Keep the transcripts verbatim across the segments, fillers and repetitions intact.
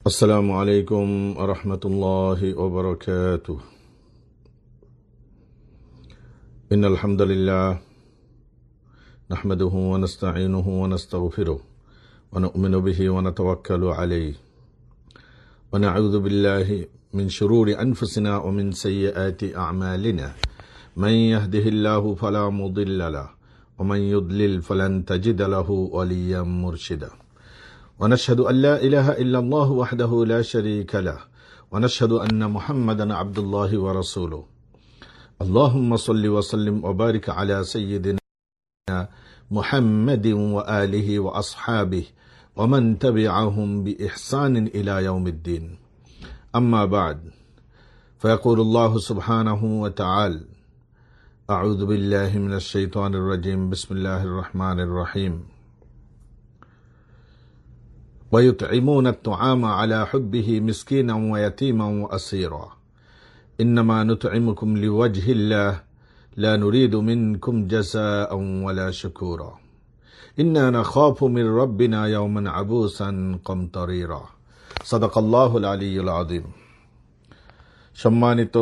السلام عليكم ورحمة الله وبركاته. إن الحمد لله نحمده ونستعينه ونستغفره ونؤمن به ونتوكل عليه ونعوذ بالله من شرور أنفسنا ومن سيئات أعمالنا. من يهده الله فلا مضل له ومن يضلل فلن تجد له وليا مرشدا. ونشهد أن لا إله إلا الله وحده لا شريك له ونشهد أن محمدا عبد الله ورسوله. اللهم صل وسلم وبارك على سيدنا محمد وآله وأصحابه ومن تبعهم بإحسان إلى يوم الدين. أما بعد، فيقول الله سبحانه وتعالى: أعوذ بالله من الشيطان الرجيم. بسم الله الرحمن الرحيم. ويطعمون الطعام على حبه مسكينا ويتيما وأسيرا إنما نطعمكم لوجه الله لا نريد منكم جزاء ولا شكورا إنا نخاف من ربنا يوما عبوسا قمطريرا صدق الله العلي العظيم. সম্মানিত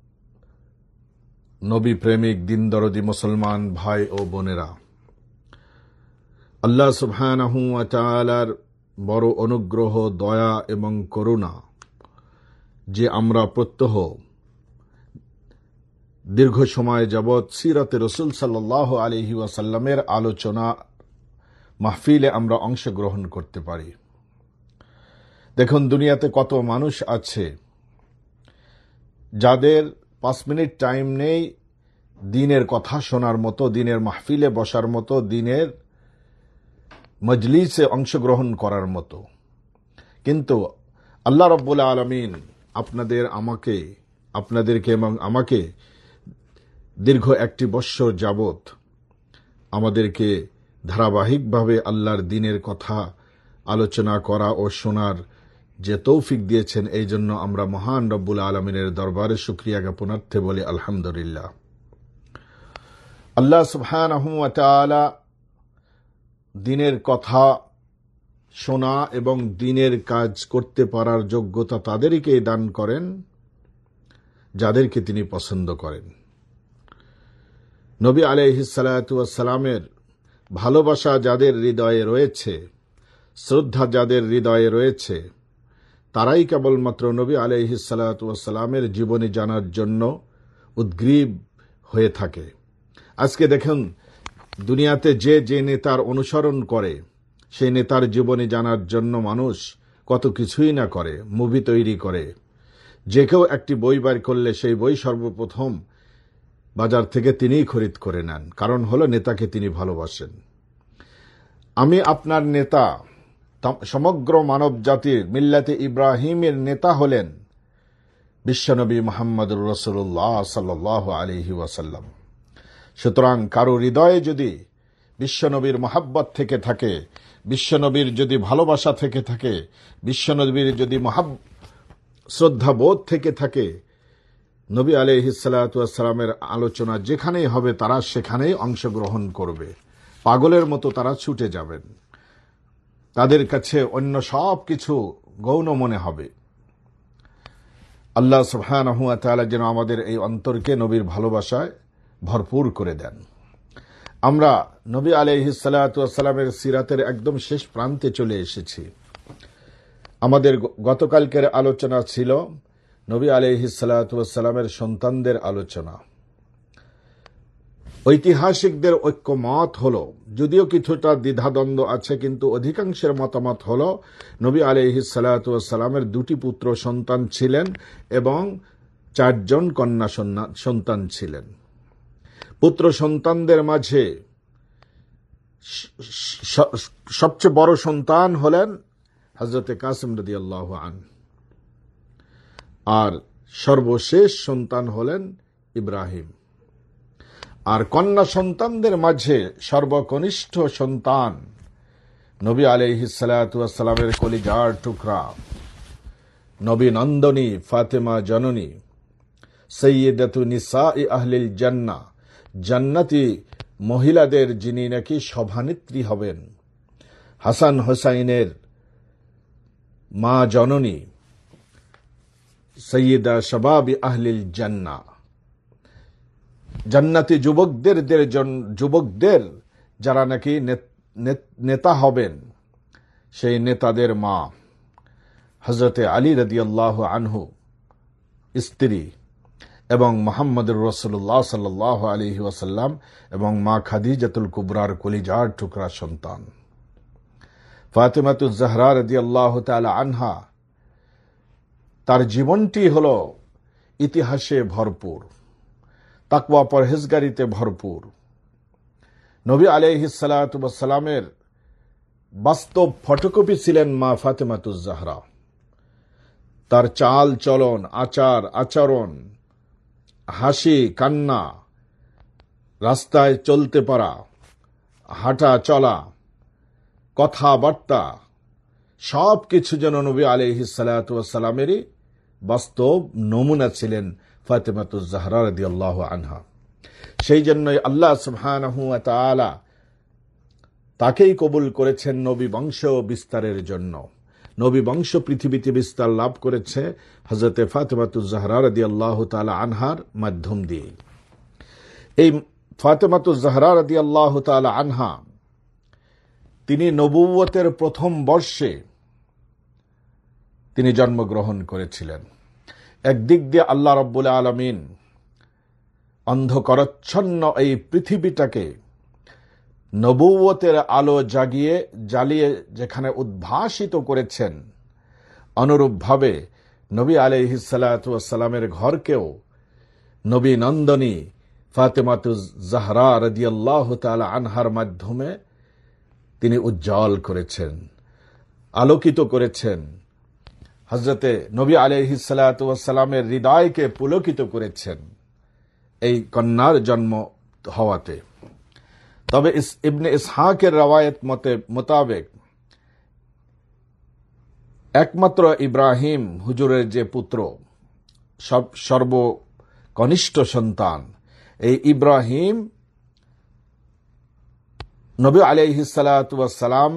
নবী প্রেমিক দিন দরদি মুসলমান ভাই ও বোনেরা, আল্লাহ সুবহানাহু ওয়া তাআলার বড় অনুগ্রহ, দয়া এবং করুণা যে আমরা প্রত্যহ দীর্ঘ সময় যাবৎ সিরাতে রাসূল সাল্লাল্লাহু আলাইহি ওয়াসাল্লামের আলোচনা মাহফিলে আমরা অংশগ্রহণ করতে পারি। দেখুন, দুনিয়াতে কত মানুষ আছে যাদের পাঁচ মিনিট টাইম নেই দিনের কথা শোনার মতো, দিনের মাহফিলে বসার মতো, দিনের মজলিসে অংশগ্রহণ করার মতো। কিন্তু আল্লাহ রাব্বুল আলামিন আপনাদের আমাকে আপনাদেরকে এবং আমাকে দীর্ঘ একটি বৎসর যাবৎ আমাদেরকে ধারাবাহিকভাবে আল্লাহর দ্বীনের কথা আলোচনা করা ও শোনার যে তৌফিক দিয়েছেন, এই জন্য আমরা মহান রব্বুল আলামিনের দরবারে শুকরিয়া জ্ঞাপনার্থে বলি আলহামদুলিল্লাহ। আল্লাহ সুবহানাহু ওয়া তাআলা দ্বীনের কথা শোনা এবং দ্বীনের কাজ করতে পারার যোগ্যতা তাদেরকে দান করেন যাদেরকে তিনি পছন্দ করেন। নবী আলাইহিস সালাতু ওয়াস সালামের ভালোবাসা যাদের হৃদয়ে রয়েছে, শ্রদ্ধা যাদের হৃদয়ে রয়েছে, তারাই কেবলমাত্র নবী আলাইহিস সালাতু ওয়াস সালামের জীবনী জানার জন্য উদ্গ্রীব হয়ে থাকে। আজকে দেখুন, দুনিয়াতে যে যে নেতার অনুসরণ করে, সেই নেতার জীবনী জানার জন্য মানুষ কত কিছুই না করে, মুভি তৈরি করে। যে কেউ একটি বই বার করলে সেই বই সর্বপ্রথম বাজার থেকে তিনিই খরিদ করে নেন, কারণ হলো নেতাকে তিনি ভালোবাসেন। আমি আপনার নেতা, সমগ্র মানব জাতির মিল্লাতে ইব্রাহিমের নেতা হলেন বিশ্বনবী মুহাম্মদুর রাসূলুল্লাহ সাল্লাল্লাহু আলাইহি ওয়াসাল্লাম। সুতরাং কারো হৃদয়ে যদি বিশ্বনবীর মহাব্বত থেকে থাকে, বিশ্বনবীর যদি ভালোবাসা থেকে থাকে, বিশ্বনবীর যদি মহাব শ্রদ্ধাবোধ থেকে থাকে, নবী আলাইহিস সালাতু ওয়াস সালামের আলোচনা যেখানেই হবে তারা সেখানেই অংশগ্রহণ করবে। পাগলের মতো তারা ছুটে যাবেন, তাদের কাছে অন্য সব কিছু গৌণ মনে হবে। আল্লাহ সুবহানাহু ওয়া তাআলা যেন আমাদের এই অন্তরকে নবীর ভালোবাসায় ভরপুর করে দেন। আমরা নবী আলাইহিস সালাতু ওয়াস সালামের সিরাতের একদম শেষ প্রান্তে চলে এসেছি। আমাদের গতকালকের আলোচনা ছিল নবী আলাইহিস সালাতু ওয়াস সালামের সন্তানদের আলোচনা। ঐতিহাসিকদের ঐক্যমত হলো, যদিও কিছুটা দ্বিধাদ্বন্দ্ব আছে, কিন্তু অধিকাংশের মতামত হলো নবী আলাইহিস সালাতু ওয়াস সালামের দুটি পুত্র সন্তান ছিলেন এবং চারজন কন্যা সন্তান ছিলেন। পুত্র সন্তানদের মাঝে সবচেয়ে বড় সন্তান হলেন হযরত কাসিম রাদিয়াল্লাহু আনহু, আর সর্বশেষ সন্তান হলেন ইব্রাহিম। আর কন্যা সন্তানদের মাঝে সর্বকনিষ্ঠ সন্তান নবী আলাইহিস সালাতু ওয়াস সালামের কলিজার টুকরা, নবী নন্দনী ফাতেমা জননী, সাইয়্যিদাতু নিসাই আহলিল জান্নাহ, জান্নাতি মহিলাদের যিনি নাকি সভানেত্রী হবেন, হাসান হোসাইনের মা জননী, সৈয়দা শাবাবি আহলিল জান্নাহ, জান্নাতি যুবকদের যুবকদের যারা নাকি নেতা হবেন, সেই নেতাদের মা হযরতে আলী রাদিয়াল্লাহু আনহু স্ত্রী এবং মুহাম্মদুর রাসূলুল্লাহ সাল্লাল্লাহু আলাইহি ওয়াসাল্লাম এবং মা খাদিজাতুল কুবরার কলিজার টুকরা সন্তান ফাতেমাতুজ জাহরা রাদিয়াল্লাহু তাআলা আনহা। তার জীবনটি হল ইতিহাসে ভরপুর, তাকওয়া পরহেজগারিতে ভরপুর। নবী আলাইহিস সালাতু ওয়াস সালামের বাস্তব ফটোকপি ছিলেন মা ফাতেমাতুজ জাহরা। তার চাল চলন, আচার আচরণ, হাসি কান্না, রাস্তায় চলতে পারা, হাঁটা চলা, কথাবার্তা সব কিছু যেন নবী আলাইহিস সালাতু ওয়াস সালামেরই বাস্তব নমুনা ছিলেন ফাতেমাতুজ জাহরা রাদিয়াল্লাহু আনহা। সেই জন্যই আল্লাহ সুবহানাহু ওয়া তাআলা তাকেই কবুল করেছেন নবী বংশ বিস্তারের জন্য। নবী বংশ পৃথিবীতে বিস্তার লাভ করেছে হযরতে ফাতেমাতুজ জাহরা রাদিয়াল্লাহু তাআলা আনহার মাধ্যম দিয়ে। এই ফাতেমাতুজ জাহরা রাদিয়াল্লাহু তাআলা আনহা তিনি নবুয়তের প্রথম বর্ষে তিনি জন্মগ্রহণ করেছিলেন। একদিক দিয়ে আল্লাহ রাব্বুল আলামিন অন্ধকারাচ্ছন্ন এই পৃথিবীটাকে নবুয়তের আলো জাগিয়ে জ্বালিয়ে যেখানে উদ্ভাসিত করেছেন, অনুরূপভাবে নবী আলাইহিস সালাতু ওয়াস সালামের ঘরকেও নবী নন্দনী ফাতেমাতুজ জাহরা রাদিয়াল্লাহু তাআলা আনহার মাধ্যমে তিনি উজ্জ্বল করেছেন, আলোকিত করেছেন। হযরতে নবী আলাইহিস সালাতু ওয়াস সালামের হৃদয়কে পুলকিত করেছেন এই কন্যার জন্ম হওয়াতে। তবে ইবনে ইসহাকের রওয়ায়াত মতে মোতাবেক একমাত্র ইব্রাহিম হুজুরের যে পুত্র, সব সর্বকনিষ্ঠ সন্তান, এই ইব্রাহিম নবী আলাইহিস সালাতু ওয়াস সালাম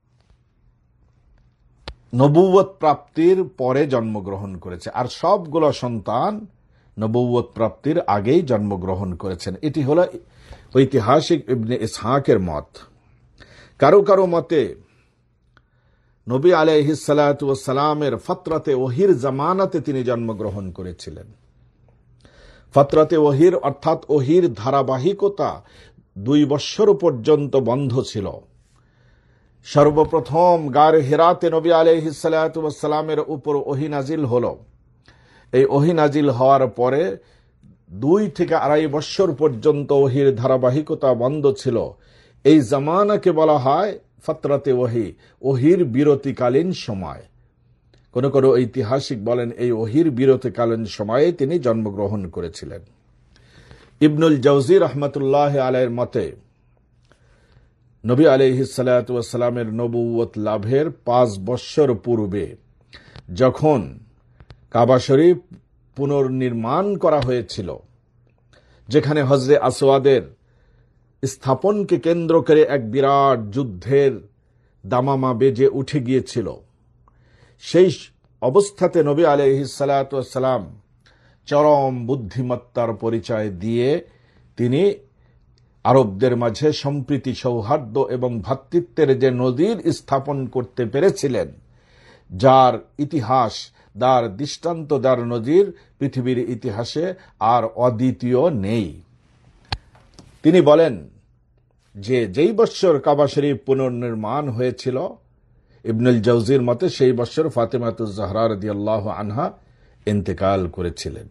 নবুয়ত প্রাপ্তির পরে জন্মগ্রহণ করেছে, আর সবগুলো সন্তান নবুয়ত প্রাপ্তির আগেই জন্মগ্রহণ করেছেন। এটি হল ঐতিহাসিক ইবনে ইসহাকের মত। কারো কারো মতে নবী আলাইহিস সালাতু ওয়াস সালামের ফতরাতে ওহির জামানাতে তিনি জন্মগ্রহণ করেছিলেন। ফতরাতে ওহির অর্থাৎ ওহির ধারাবাহিকতা দুই বৎসর পর্যন্ত বন্ধ ছিল। সর্বপ্রথম গার হিরাতে নবী আলাইহিস সালাতু ওয়াস সালামের উপর ওহী নাজিল হল। এই ওহী নাজিল হওয়ার পরে দুই থেকে আড়াই বৎসর পর্যন্ত ওহির ধারাবাহিকতা বন্ধ ছিল। এই জামানাকে বলা হয় ফতরাতে ওহী, ওহির বিরতিকালীন সময়। কোন কোন ঐতিহাসিক বলেন এই ওহির বিরতিকালীন সময়ে তিনি জন্মগ্রহণ করেছিলেন। ইবনুল জাওজি রহমতুল্লাহ আলাইহির মতে নবী আলাইহিস সালাতু ওয়াস সালামের নবুয়ত লাভের পাঁচ বৎসর পূর্বে যখন কাবা শরীফ পুনর্নির্মাণ করা হয়েছিল, যেখানে হজরে আসওয়াদের স্থাপনকে কেন্দ্র করে এক বিরাট যুদ্ধের দামামা বেজে উঠে গিয়েছিল, সেই অবস্থাতে নবী আলাইহিস সালাতু ওয়াস সালাম চরম বুদ্ধিমত্তার পরিচয় দিয়ে তিনি আরবদের মাঝে সম্প্রীতি, সৌহার্দ্য এবং ভ্রাতৃত্বের যে নজির স্থাপন করতে পেরেছিলেন, যার ইতিহাস, যার দৃষ্টান্ত, যার নজির পৃথিবীর ইতিহাসে আর অদ্বিতীয় নেই। তিনি বলেন যে যেই বৎসর কাবা শরীফ পুনর্নির্মাণ হয়েছিল, ইবনুল জাওজির মতে সেই বৎসর ফাতেমাতুজ জাহরা রাদিয়াল্লাহু আনহা ইন্তেকাল করেছিলেন।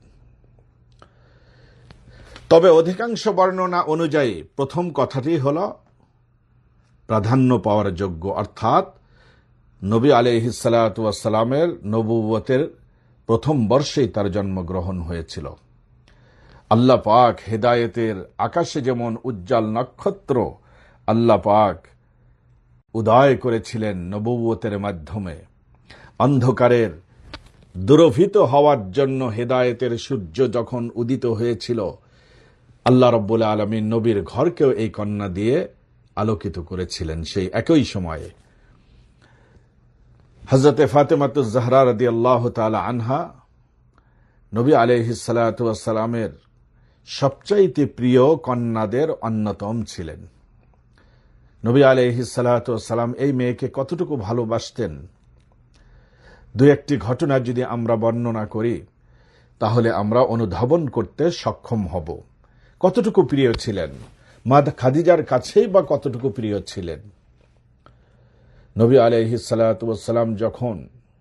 তবে অধিকাংশ বর্ণনা অনুযায়ী প্রথম কথাটি হল প্রাধান্য পাওয়ার যোগ্য, অর্থাৎ নবী আলাইহিস সালাতু ওয়াস সালামের নবুয়তের প্রথম বর্ষেই তার জন্মগ্রহণ হয়েছিল। আল্লাহ পাক হেদায়েতের আকাশে যেমন উজ্জ্বল নক্ষত্র আল্লাহ পাক উদয় করেছিলেন নবুয়তের মাধ্যমে, অন্ধকারের দূরভীত হওয়ার জন্য হেদায়েতের সূর্য যখন উদিত হয়েছিল, আল্লাহ রাব্বুল আলামিন নবীর ঘরকেও এই কন্যা দিয়ে আলোকিত করেছিলেন সেই একই সময়ে। হযরতে ফাতেমাতুজ জাহরা রাদিয়াল্লাহু তাআলা আনহা নবী আলাইহিস সালাতু ওয়াস সালামের সবচাইতে প্রিয় কন্যাদের অন্যতম ছিলেন। নবী আলাইহিস সালাতু ওয়াস সালাম এই মেয়েকে কতটুকু ভালোবাসতেন, দুই একটি ঘটনা যদি আমরা বর্ণনা করি তাহলে আমরা অনুধাবন করতে সক্ষম হব। কতটুকু প্রিয় ছিলেন, মা খাদিজার কাছেই বা কতটুকু প্রিয় ছিলেন। নবী আলাইহিস সালাতু ওয়াস সালাম যখন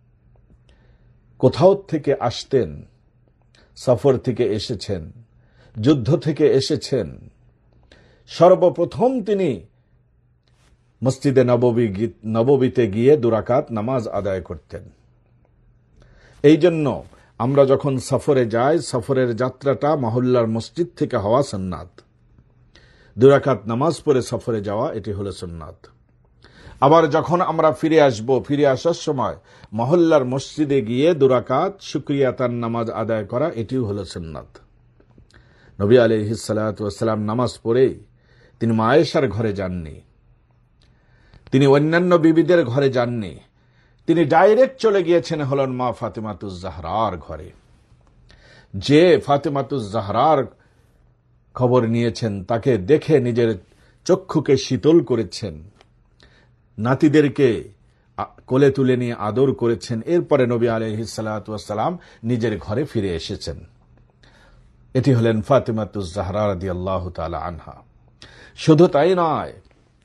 কোথাও থেকে আসতেন, সফর থেকে এসেছেন, যুদ্ধ থেকে এসেছেন, সর্বপ্রথম তিনি মসজিদে নববী নববীতে গিয়ে দুরাকাত নামাজ আদায় করতেন। এই জন্য আমরা যখন সফরে যাই, সফরের যাত্রাটা মহল্লার মসজিদ থেকে হওয়া সুন্নাত। দুরাকাত নামাজ পড়ে সফরে যাওয়া এটি হলো সুন্নাত। আবার যখন আমরা ফিরে আসব, ফিরে আসার সময় মহল্লার মসজিদে গিয়ে দুরাকাত শুকরিয়াতান নামাজ আদায় করা এটিও হলো সুন্নাত। নবী আলাইহিস সালাতু ওয়াস সালাম নামাজ পড়েই তিনি মা আয়েশার ঘরে যাননি, তিনি অন্যান্য বিবিদের ঘরে যাননি, তিনি ডাইরেক্ট চলে গিয়েছেন হলেন মা ফাতেমাতুজ জাহরার ঘরে। যে ফাতেমাতুজ জাহরার খবর নিয়েছেন, তাকে দেখে নিজের চক্ষুকে শীতল করেছেন, নাতিদেরকে কোলে তুলে নিয়ে আদর করেছেন। এরপরে নবী আলাইহিস সালাতু ওয়াস সালাম নিজের ঘরে ফিরে এসেছেন। এটি হলেন ফাতেমাতুজ জাহরা রাদিয়াল্লাহু তাআলা আনহা। শুধু তাই নয়,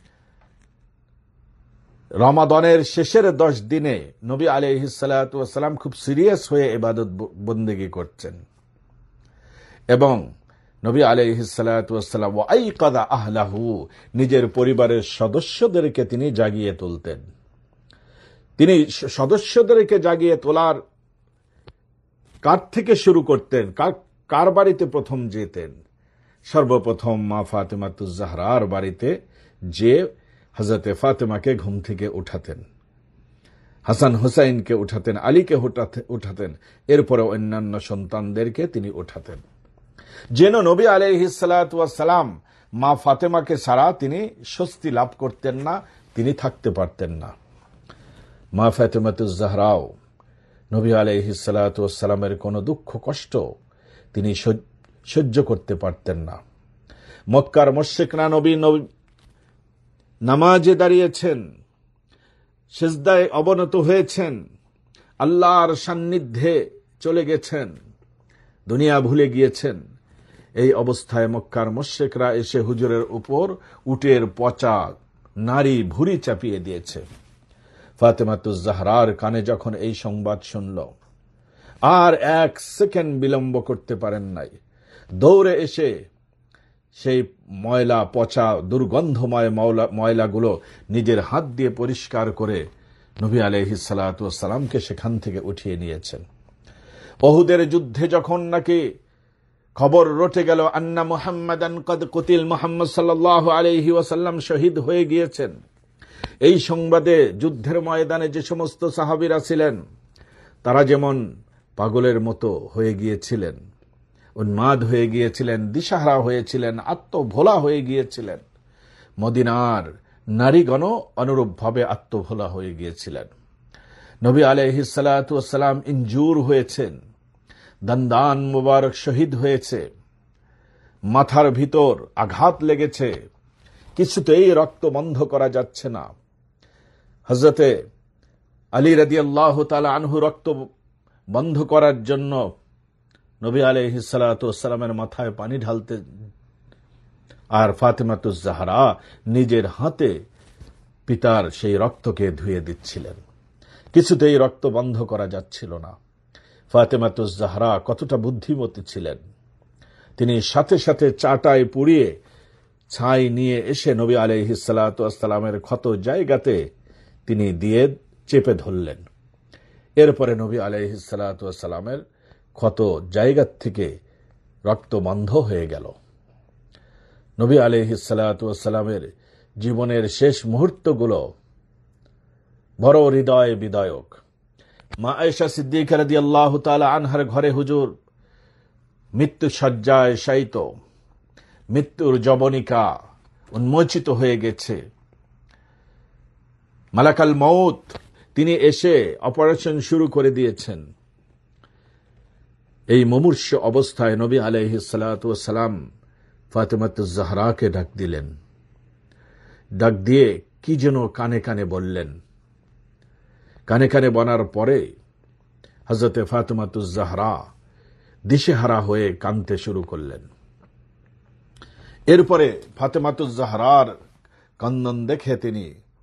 রমাদানের শেষের দশ দিনে নবী আলাইহিস সালাতু ওয়াস সালাম খুব সিরিয়াস হয়ে ইবাদত বন্দেগী করছেন এবং নবী আলাইহিস সালাতু ওয়াস সালাম ওয়া আইকাযা আহলাহু, নিজের পরিবারের সদস্যদেরকে তিনি জাগিয়ে তুলতেন। তিনি সদস্যদেরকে জাগিয়ে তোলার কার থেকে শুরু করতেন, কার বাড়িতে প্রথম যেতেন? সর্বপ্রথম মা ফাতেমাতুজ জাহরার বাড়িতে যে হযরতে ফাতেমাকে ঘুম থেকে উঠাতেন, হাসান হুসাইনকে উঠাতেন, আলীকে উঠাতেন, এরপরে অন্যান্য সন্তানদেরকে তিনি উঠাতেন। যেন নবী আলাইহিস সালাতু ওয়াস সালাম মা ফাতেমাকে ছাড়া তিনি স্বস্তি লাভ করতেন না, তিনি থাকতে পারতেন না। মা ফাতেমাতুজ জাহরাও নবী আলাইহিস সালাতু ওয়াস সালামের কোনো দুঃখ কষ্ট তিনি সহ্য করতে পারতেন না। মক্কার মুশরিকরা নবী নামাজে দাঁড়িয়েছেন, সিজদায় অবনত হয়েছেন, আল্লাহর সান্নিধ্যে চলে গেছেন, দুনিয়া ভুলে গিয়েছেন। এই অবস্থায় মক্কার মুশরিকরা এসে হুজুরের উপর উটের পচা নারী ভুঁড়ি চাপিয়ে দিয়েছে। ফাতেমাতুজ জাহরার কানে যখন এই সংবাদ শুনল, আর এক সেকেন্ড বিলম্ব করতে পারেন নাই, দৌড়ে এসে সেই ময়লা পচা দুর্গন্ধময় ময়লাগুলো নিজের হাত দিয়ে পরিষ্কার করে নবী আলাইহিস সালাতু ওয়াস সালামকে সেখান থেকে উঠিয়ে নিয়েছেন। উহুদের যুদ্ধে যখন নাকি খবর রটে গেল আন্না মুহাম্মাদান কদ কুতিল, মুহাম্মদ সাল্লাল্লাহু আলাইহি ওয়াসাল্লাম শহীদ হয়ে গিয়েছেন, এই সংবাদে যুদ্ধের ময়দানে যে সমস্ত সাহাবীরা ছিলেন তারা যেমন পাগলের মতো হয়ে গিয়েছিলেন, উন্মাদ হয়ে গিয়েছিলেন, দিশাহারা হয়েছিলেন, আত্মভোলা হয়ে গিয়েছিলেন, মদিনার নারীগণ অনুরূপভাবে আত্মভোলা হয়ে গিয়েছিলেন। নবী আলাইহিস সালাতু ওয়াস সালাম ইনজুর হয়েছেন, দন্দান মুবারক শহীদ হয়েছে, মাথার ভিতর আঘাত লেগেছে, কিছুতেই রক্ত বন্ধ করা যাচ্ছে না। হযরতে আলী রাদিয়াল্লাহু তাআলা আনহু রক্ত বন্ধ করার জন্য নবী আলাইহিস সালাতু ওয়াস সালামের মাথায় পানি ঢালতে, আর ফাতেমাতুজ জাহরা নিজের হাতে পিতার সেই রক্তকে ধুয়ে দিচ্ছিলেন। কিছুতেই রক্ত বন্ধ করা যাচ্ছিল না। ফাতেমাতুজ জাহরা কতটা বুদ্ধিমতী ছিলেন, তিনি সাথে সাথে চাটায় পুড়িয়ে ছাই নিয়ে এসে নবী আলাইহিস সালাতু ওয়াস সালামের ক্ষত জায়গাতে তিনি দিয়ে চেপে ধরলেন। এরপরে নবী আলাইহিস সালাতু ওয়াস সালামের ক্ষত জায়গা থেকে রক্ত বন্ধ হয়ে গেল। নবী আলাইহিস সালাতু ওয়াস সালামের জীবনের শেষ মুহূর্তগুলো বড় হৃদয় বিদায়ক। মা আয়েশা সিদ্দিকা রাদিয়াল্লাহু তাআলা আনহার ঘরে হুজুর মৃত্যু শয্যায় শায়িত, মৃত্যুর জবনিকা উন্মোচিত হয়ে গেছে। মালাকাল মউত তিনি এসে অপারেশন শুরু করে দিয়েছেন। এই মুমূর্ষ অবস্থায় নবী আলাইহিস সালাতু ওয়াস সালাম ফাতেমাতুজ জাহরাকে ডাক দিলেন। ডাক দিয়ে কি যেন কানে কানে বললেন। কানে কানে বলার পরে হযরতে ফাতেমাতুজ জাহরা দিশেহারা হয়ে কাঁদতে শুরু করলেন। এরপরে ফাতেমাতুজ জাহরার কান্নন দেখে তিনি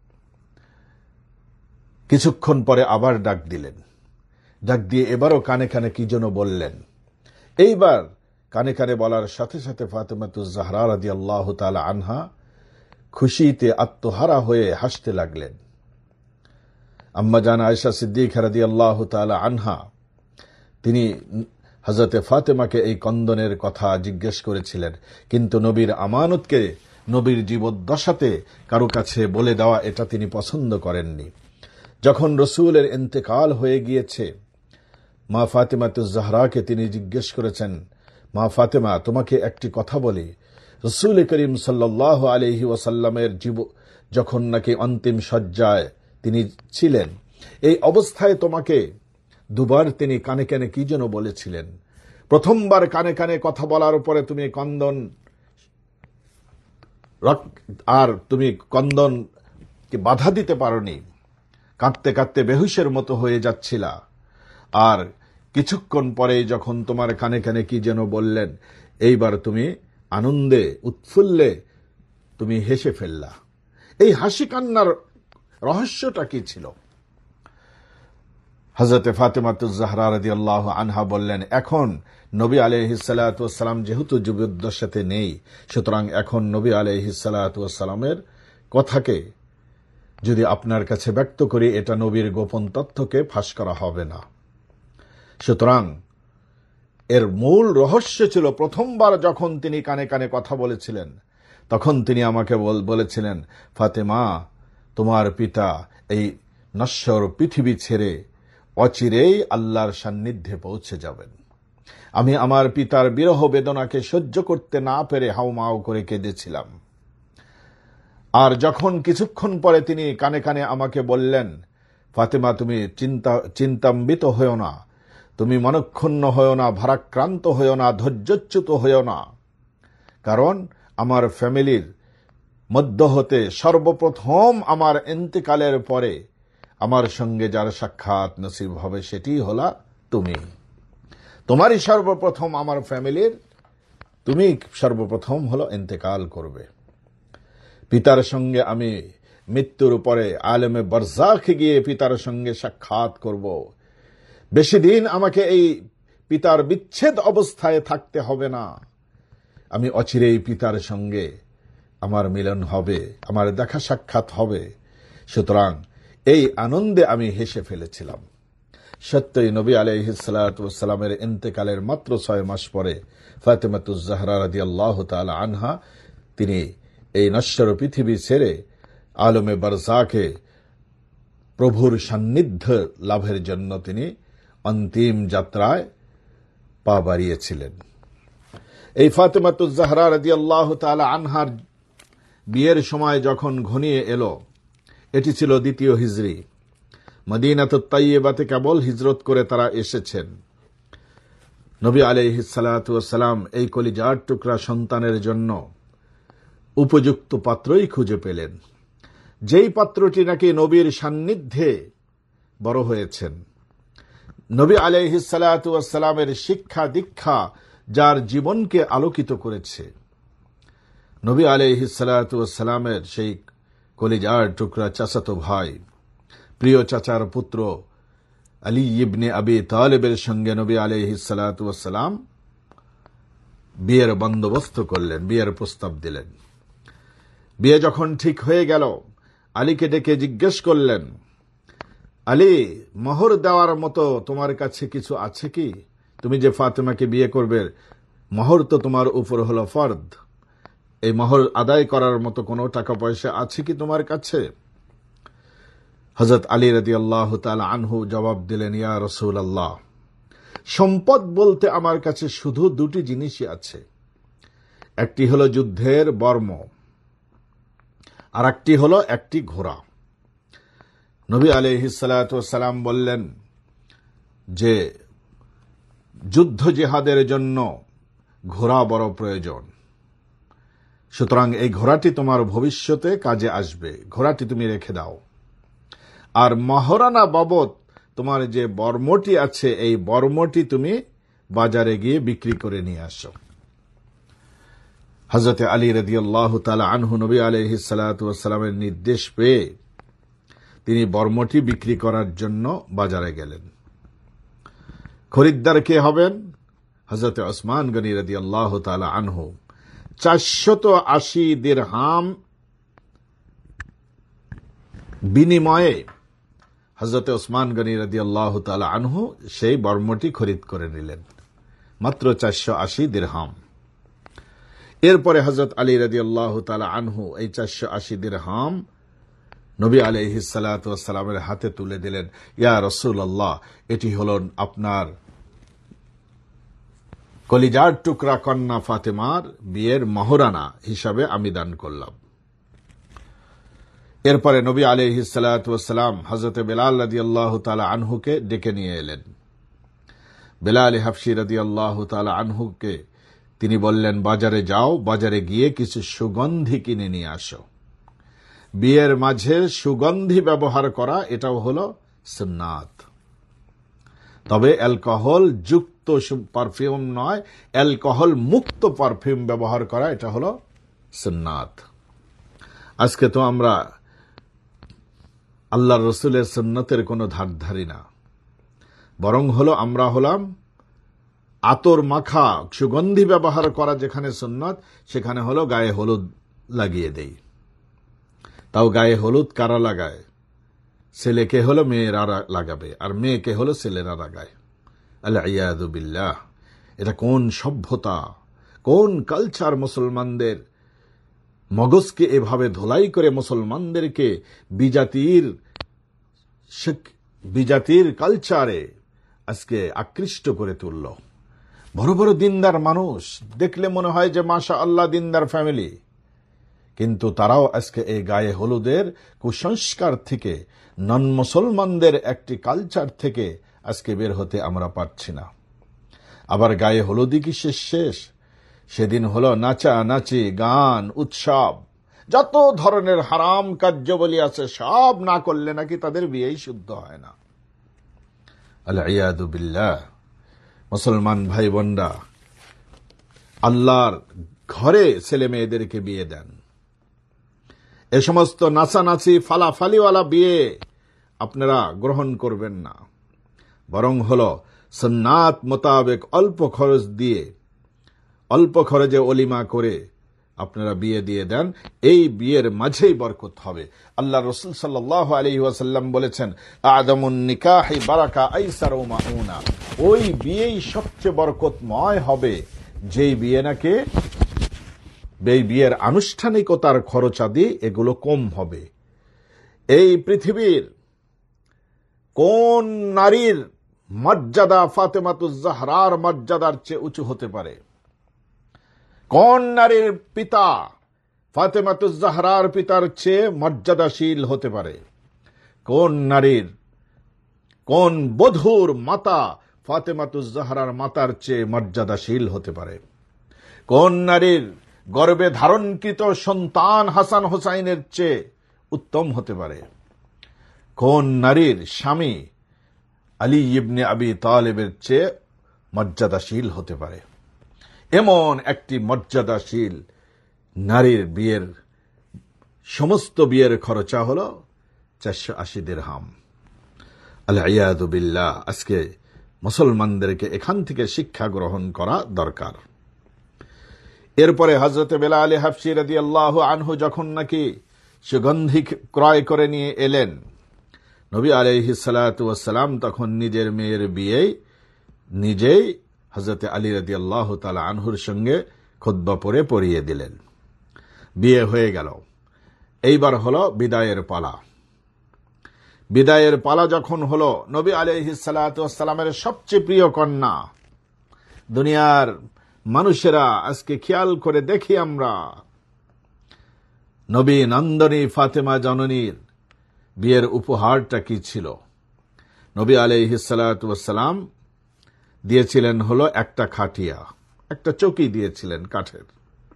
কিছুক্ষণ পরে আবার ডাক দিলেন। ডাক দিয়ে এবারও কানে কানে কি যেন বললেন। এইবার কানে কানে বলার সাথে সাথে ফাতেমাতুজ জাহরা রাদিয়াল্লাহু তাআলা আনহা খুশিতে আত্মহারা হয়ে হাসতে লাগলেন। আম্মা জান আয়েশা সিদ্দিকা রাদিয়াল্লাহু তাআলা আনহা তিনি হযরতে ফাতেমাকে এই কন্দনের কথা জিজ্ঞেস করেছিলেন, কিন্তু নবীর আমানতকে নবীর জীবদ্দশাতে কারো কাছে বলে দেওয়া এটা তিনি পছন্দ করেননি। যখন রসূলের ইন্তেকাল হয়ে গিয়েছে, মা ফাতেমাতুজ জাহরাকে তিনি জিজ্ঞেস করেছেন, মা ফাতেমা, তোমাকে একটি কথা বলি, রসূল করিম সাল্লাল্লাহু আলাইহি ওয়াসাল্লামের জীব যখন নাকি অন্তিম শয্যায় তিনি ছিলেন, এই অবস্থায় তোমাকে দুবার তিনি কানে কানে কি যেন বলেছিলেন। প্রথমবার কানে কানে কথা বলার পরে তুমি কন্দন আর তুমি কন্দন কি বাধা দিতে পারোনি, কাঁদতে কাঁদতে বেহুশের মতো হয়ে যাচ্ছিলা। আর কিছুক্ষণ পরে যখন তোমার কানে কানে কি যেন বললেন, এইবার তুমি আনন্দে উৎফুল্লে তুমি হেসে ফেললা। এই হাসি কান্নার রহস্যটা কি ছিল? হযরতে ফাতেমাতুজ জাহরা রাদিয়াল্লাহু আনহা বললেন, এখন নবী আলাইহিস সালাতু ওয়াস সালাম যেহেতু জীবদ্দশাতে নেই, সুতরাং এখন নবী আলাইহিস সালাতু ওয়াস সালামের কথাকে যদি আপনার কাছে ব্যক্ত করি, এটা নবীর গোপন তথ্যকে ফাঁস করা হবে না। সুতরাং এর মূল রহস্য ছিল, প্রথমবার যখন তিনি কানে কানে কথা বলেছিলেন, তখন তিনি আমাকে বলেছিলেন, ফাতেমা, তোমার পিতা এই নশ্বর পৃথিবী ছেড়ে অচিরেই আল্লাহর সান্নিধ্যে পৌঁছে যাবেন। আমি আমার পিতার বিরহ বেদনাকে সহ্য করতে না পেরে হাউমাউ করে কেঁদেছিলাম। আর যখন কিছুক্ষণ পরে তিনি কানে কানে আমাকে বললেন, ফাতেমা, তুমি চিন্তা চিন্তাম্বিত হয়েও না, তুমি মনক্ষুণ্ণ হয়েও না, ভারাক্রান্ত হয়েও না, ধৈর্যচ্যুত হয়েও না, কারণ আমার ফ্যামিলির মধ্য হতে সর্বপ্রথম আমার ইন্তেকালের পরে আমার সঙ্গে যার সাক্ষাৎ নসিব হবে সেটি হলা তুমি। তোমারই সর্বপ্রথম আমার ফ্যামিলির তুমি সর্বপ্রথম হলো ইন্তেকাল করবে। পিতার সঙ্গে আমি মৃত্যুর উপরে আলেমে বারজাখে গিয়ে পিতার সঙ্গে সাক্ষাৎ করব। বেশি দিন আমাকে এই পিতার বিচ্ছেদ অবস্থায় থাকতে হবে না। আমি অচিরেই পিতার সঙ্গে আমার মিলন হবে, আমার দেখা সাক্ষাৎ হবে। সুতরাং এই আনন্দে আমি হেসে ফেলেছিলাম। সত্যই নবী আলাইহিস সালাতু ওয়াস সালামের ইন্তেকালের মাত্র ছয় মাস পরে ফাতেমাতুজ জাহরা রাদিয়াল্লাহু তাআলা আনহা তিনি এই নশ্বর পৃথিবী ছেড়ে আলমে বারজাখে প্রভুর সান্নিধ্য লাভের জন্য তিনি অন্তিম যাত্রায় পা বাড়িয়েছিলেন। এই ফাতেমাতুজ জাহরা রাদিয়াল্লাহু তাআলা আনহার বিয়ের সময় যখন ঘনিয়ে এলো, এটি ছিল দ্বিতীয় হিজরি। মদিনাতুত তাইয়্যিবাতে কেবল হিজরত করে তারা এসেছেন। নবী আলাইহিস সালাতু ওয়াস সালাম এই কলিজার টুকরা সন্তানের জন্য উপযুক্ত পাত্রই খুঁজে পেলেন, যেই পাত্রটি নাকি নবীর সান্নিধ্যে বড় হয়েছেন। নবী আলাইহিস সালাতু ওয়াস সালামের শিক্ষা দীক্ষা যার জীবনকে আলোকিত করেছে। নবী আলাইহিস সালাতু ওয়াস সালামের সেই কলিজার টুকরা চাচাতো ভাই, প্রিয় চাচার পুত্র আলী ইবনে আবি তালেবের সঙ্গে নবী আলাইহিস সালাতু ওয়াস সালাম বিয়ের বন্দোবস্ত করলেন, বিয়ের প্রস্তাব দিলেন। বিয়ে যখন ঠিক হয়ে গেল, আলীকে ডেকে জিজ্ঞেস করলেন, আলী, মোহর দেওয়ার মতো তোমার কাছে কিছু আছে কি? তুমি যে ফাতেমাকে বিয়ে করবে, মোহর তো তোমার উপর হলো ফরদ, এই মোহর আদায় করার মতো কোনো টাকা পয়সা আছে কি তোমার কাছে? হযরত আলী রাদিয়াল্লাহু তাআলা আনহু জবাব দিলেন, ইয়া রাসূলুল্লাহ, সম্পদ বলতে আমার কাছে শুধু দুটি জিনিসই আছে। একটি হলো যুদ্ধের বর্ম, আর একটি হলো একটি ঘোড়া। নবী আলাইহিস সালাতু ওয়াস সালাম বললেন যে যুদ্ধ জিহাদের জন্য ঘোড়া বড় প্রয়োজন, সুতরাং এই ঘোড়াটি তোমার ভবিষ্যতে কাজে আসবে, ঘোড়াটি তুমি রেখে দাও। আর মহারানা বাবদ তোমার যে বর্মটি আছে এই বর্মটি তুমি বাজারে গিয়ে বিক্রি করে নিয়ে আসো। হযরত আলী রাদিয়াল্লাহু তাআলা আনহু নবী আলাইহিস সালাতু ওয়াস সালামের নির্দেশ পেয়ে তিনি বর্মটি বিক্রি করার জন্য বাজারে গেলেন। খরিদ্দার কে হবেন? হযরত ওসমান গনি রাদিয়াল্লাহু তাআলা আনহু চারশত আশি দিরহাম বিনিময়ে হযরত ওসমান গনি রাদিয়াল্লাহু তাআলা আনহু সেই বর্মটি খরিদ করে নিলেন, মাত্র চারশো আশি দিরহাম। এরপরে হযরত আলী রাদিয়াল্লাহু তাআলা আনহু এই চারশো আশি দিরহাম নবী আলাইহিস সালাতু ওয়াস সালামের হাতে তুলে দিলেন। ইয়া রাসূলুল্লাহ, এটি হল আপনার কলিজার টুকরা কন্যা ফাতেমার বিয়ের মহরানা হিসাবে আমি দান করলাম। এরপরে নবী আলাইহিস সালাতু ওয়াস সালাম হযরত বেলাল রাদিয়াল্লাহু তাআলা আনহুকে ডেকে নিয়ে এলেন। বেলাল হাবশী রাদিয়াল্লাহু তাআলা আনহুকে তিনি বললেন, বাজারে যাও, বাজারে গিয়ে কিছু সুগন্ধি কিনে নিয়ে আসো। বিয়ের মাঝে সুগন্ধি ব্যবহার করা এটাও হল সুন্নাত, তবে অ্যালকোহল যুক্ত পারফিউম নয়, অ্যালকোহল মুক্ত পারফিউম ব্যবহার করা এটা হল সুন্নাত। আজকে তো আমরা আল্লাহর রাসূলের সুন্নতের কোনো ধার ধারি না, বরং হলো আমরা হলাম আতর মাখা সুগন্ধি ব্যবহার করা যেখানে সুন্নত সেখানে হলো গায়ে হলুদ লাগিয়ে দেই। তাও গায়ে হলুদ কারা লাগায়? ছেলেকে হলো মেয়েরা লাগাবে, আর মেয়েকে হলো ছেলেরা লাগায়। আল-ইয়াযু বিল্লাহ। এটা কোন সভ্যতা, কোন কালচার? মুসলমানদের মগজকে এভাবে ধোলাই করে মুসলমানদেরকে বিজাতির বিজাতির কালচারে আজকে আকৃষ্ট করে তুলল। বড় বড় দিনদার মানুষ দেখলে মনে হয় যে মাশা আল্লাহ দিনদার ফ্যামিলি, কিন্তু তারাও আজকে এই গায়ে হলুদের কুসংস্কার থেকে, নন মুসলমানদের একটি কালচার থেকে আজকে বের হতে আমরা পারছি না। আবার গায়ে হলুদই কি শেষ শেষ? সেদিন হলো নাচা নাচি, গান, উৎসব, যত ধরনের হারাম কার্যাবলী আছে সব না করলে নাকি তাদের বিয়েই শুদ্ধ হয় না। আল-ইয়াযু বিল্লাহ। মুসলমান ভাই বোনরা, আল্লাহর ঘরে ছেলে মেয়েদেরকে বিয়ে দেন। এ সমস্ত নাচানাচি ফালাফালিওয়ালা বিয়ে আপনারা গ্রহণ করবেন না, বরং হল সুন্নাত মোতাবেক অল্প খরচ দিয়ে, অল্প খরচে অলিমা করে আপনারা বিয়ে দিয়ে দেন। এই বিয়ের মাঝেই বরকত হবে। আল্লাহ রাসূল সাল্লাল্লাহু আলাইহি ওয়াসাল্লাম বলেছেন, আদামুন নিকাহি বারাকা আইসারু মাউনা। ওই বিয়েই সবচেয়ে বরকতময় হবে যেই বিয়ে নাকি এই বিয়ের আনুষ্ঠানিকতার খরচাদি এগুলো কম হবে। এই পৃথিবীর কোন নারীর মর্যাদা ফাতেমাতুজ জাহরার মর্যাদার চেয়ে উঁচু হতে পারে? কোন নারীর পিতা ফাতেমাতুজ জাহরার পিতার চেয়ে মর্যাদাশীল হতে পারে? কোন নারীর, কোন বধূর মাতা ফাতেমাতুজ জাহরার মাতার চেয়ে মর্যাদাশীল হতে পারে? কোন নারীর গর্ভে ধারণকৃত সন্তান হাসান হোসাইনের চেয়ে উত্তম হতে পারে? কোন নারীর স্বামী আলী ইবনে আবি তালেবের চেয়ে মর্যাদাশীল হতে পারে? এমন একটি মর্যাদাশীল নারীর বিয়ের সমস্ত বিয়ের খরচা হল চারশো আশি দিরহাম। আল-ইয়াযু বিল্লাহ। আজকে মুসলমানদেরকে এখান থেকে শিক্ষা গ্রহণ করা দরকার। এরপরে হযরত বেলাল হাবশী রাদিয়াল্লাহু আনহু যখন নাকি সুগন্ধি ক্রয় করে নিয়ে এলেন, নবী আলাইহিস সালাতু ওয়াস সালাম তখন নিজের মেয়ের বিয়ে নিজেই হযরত আলী রাদিয়াল্লাহু তাআলা আনহুর সঙ্গে খুতবা পড়ে পড়িয়ে দিলেন। বিয়ে হয়ে গেল। এইবার হলো বিদায়ের পালা। বিদায়ের পালা যখন হলো, নবী আলাইহিস সালাতু ওয়াস সালামের সবচেয়ে প্রিয় কন্যা, দুনিয়ার মানুষেরা আজকে খেয়াল করে দেখি আমরা নবী নন্দনী ফাতেমা জননীর বিয়ের উপহারটা কি ছিল? নবী আলাইহিস সালাতু ওয়াস সালাম দিয়েছিলেন হলো একটা খাটিয়া, একটা চৌকি দিয়েছিলেন কাঠের।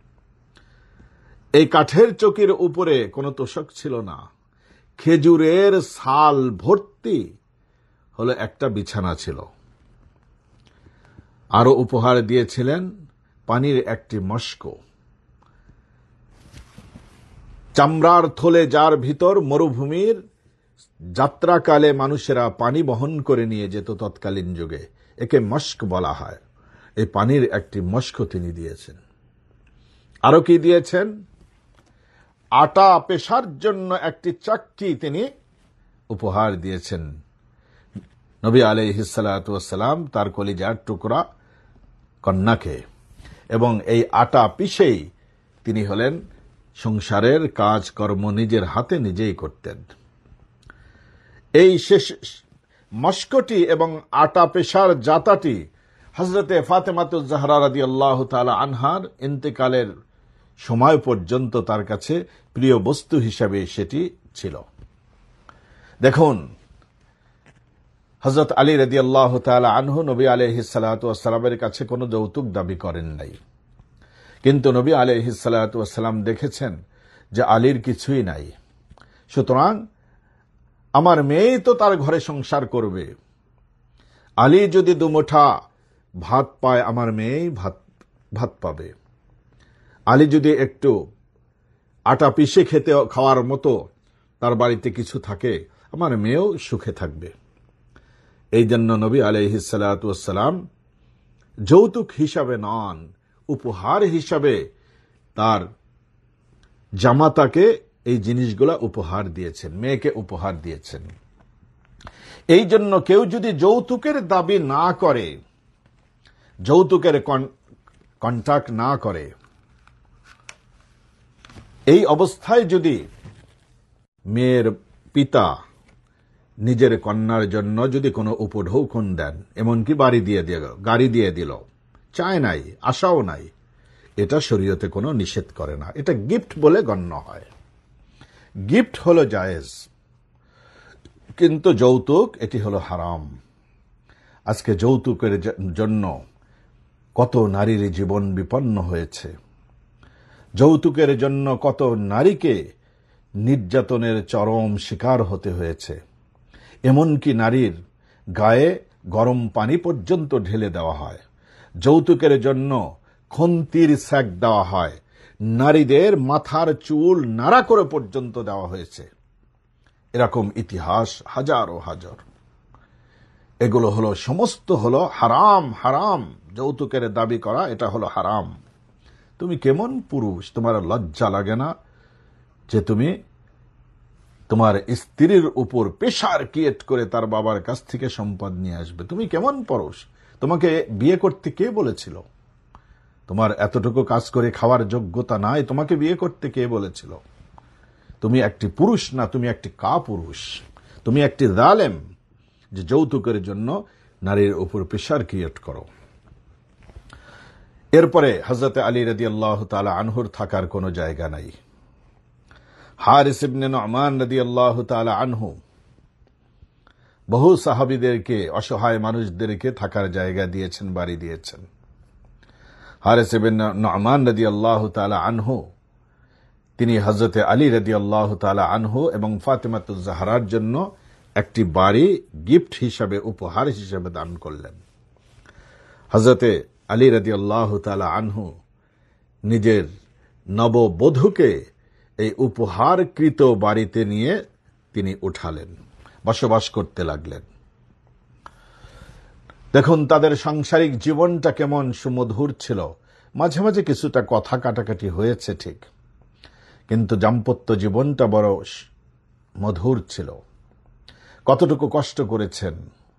এই কাঠের চৌকির উপরে কোনো তোশক ছিল না, খেজুরের ছাল ভর্তি হলো একটা বিছানা ছিল। আরো উপহার দিয়েছিলেন পানির একটি মস্ক, চামড়ার থলে যার ভিতর মরুভূমির যাত্রাকালে মানুষেরা পানি বহন করে নিয়ে যেত তৎকালীন যুগে, একে মস্ক বলা হয়। এই পানির একটি মস্ক তিনি দিয়েছেন। আরো কি দিয়েছেন? আটা পেশার জন্য একটি চাক্কি তিনি উপহার দিয়েছেন নবী আলাইহিস সালাতু ওয়াস সালাম তার কলিজার টুকরা কন্যাকে। এবং এই আটা পিষেই তিনি হলেন সংসারের কাজকর্ম নিজের হাতে নিজেই করতেন। এই শেষ মস্কটি এবং আটা পেশার জাতাটি হযরতে ফাতেমাতুজ জাহরা রাদিয়াল্লাহু তাআলা আনহার ইন্তেকালের সময় পর্যন্ত তার কাছে প্রিয় বস্তু হিসাবে সেটি ছিল। দেখুন, হযরত আলী রাদিয়াল্লাহু তাআলা আনহু নবী আলাইহিস সালাতু ওয়াস সালামের কাছে কোনো যৌতুক দাবি করেন নাই, কিন্তু নবী আলাইহিস সালাতু ওয়াস সালাম দেখেছেন যে আলীর কিছুই নাই, সুতরাং আমার মেয়ে তো তার ঘরে সংসার করবে, আলী যদি দুমুঠা ভাত পায় আমার মেয়েই ভাত ভাত পাবে, আলী যদি একটু আটা পিষে খেতে খাওয়ার মতো তার বাড়িতে কিছু থাকে আমার মেয়েও সুখে থাকবে। এই জন্য নবী আলাইহিস সালাতু ওয়াস সালাম যৌতুক হিসাবে নন, উপহার হিসাবে তার জামাতাকে এই জিনিসগুলা উপহার দিয়েছেন, মেয়েকে উপহার দিয়েছেন। এই জন্য কেউ যদি যৌতুকের দাবি না করে, যৌতুকের কন্ট্রাক্ট না করে, এই অবস্থায় যদি মেয়ের পিতা নিজের কন্যার জন্য যদি কোনো উপঢৌকন দেন, এমনকি বাড়ি দিয়ে দিয়ে গাড়ি দিয়ে দিল, চায় নাই, আশাও নাই, এটা শরীয়তে কোনো নিষেধ করে না, এটা গিফট বলে গণ্য হয়। গিফট হলো জায়েজ, কিন্তু যৌতুক এটি হলো হারাম। আজকে যৌতুকের জন্য কত নারীর জীবন বিপন্ন হয়েছে, যৌতুকের জন্য কত নারীকে নির্যাতনের চরম শিকার হতে হয়েছে, এমনকি নারীর গায়ে গরম পানি পর্যন্ত ঢেলে দেওয়া হয়, যৌতুকের জন্য খন্তির সেক দেওয়া হয়, নারীদের মাথার চুল নাড়া করে পর্যন্ত দেওয়া হয়েছে। এরকম ইতিহাস হাজারো হাজার। এগুলো হলো সমস্ত হলো হারাম। হারাম যৌতুকের দাবি করা, এটা হলো হারাম। তুমি কেমন পুরুষ, তোমার লজ্জা লাগে না যে তুমি তোমার স্ত্রীর উপর প্রেশার ক্রিয়েট করে তার বাবার কাছ থেকে সম্পদ নিয়ে আসবে? তুমি কেমন পুরুষ? তোমাকে বিয়ে করতে কে বলেছিল? তোমার এতটুকু কাজ করে খাওয়ার যোগ্যতা নাই, তোমাকে বিয়ে করতে কে বলেছিল? তুমি একটি পুরুষ না, তুমি একটি কাপুরুষ, তুমি একটি জালেম যে যৌতুকের জন্য নারীর উপর প্রেশার ক্রিয়েট করো। এরপরে হযরতে আলী রাদিয়াল্লাহু তাআলা আনহুর থাকার কোনো জায়গা নাই। হারিস ইবনে নুমান রাদিয়াল্লাহু তাআলা আনহু বহু সাহাবীদেরকে, অসহায় মানুষদেরকে থাকার জায়গা দিয়েছেন, বাড়ি দিয়েছেন। হারিস ইবনে নুমান রাদিয়াল্লাহু তাআলা আনহু তিনি হযরতে আলী রাদিয়াল্লাহু তাআলা আনহু এবং ফাতেমাতুজ জাহরার জন্য একটি বাড়ি গিফট হিসাবে, উপহার হিসাবে দান করলেন। হযরতে আলী রাদিয়াল্লাহু তাআলা আনহু নিজের নববধূকে এই উপহারকৃত বাড়িতে নিয়ে তিনি উঠালেন, বসবাস করতে লাগলেন। দেখুন তাদের সাংসারিক জীবনটা কেমন সুমধুর ছিল। মাঝে মাঝে কিছুটা কথা কাটাকাটি হয়েছে ঠিক, কিন্তু দাম্পত্য জীবনটা বড় মধুর ছিল। কতটুকু কষ্ট করেছেন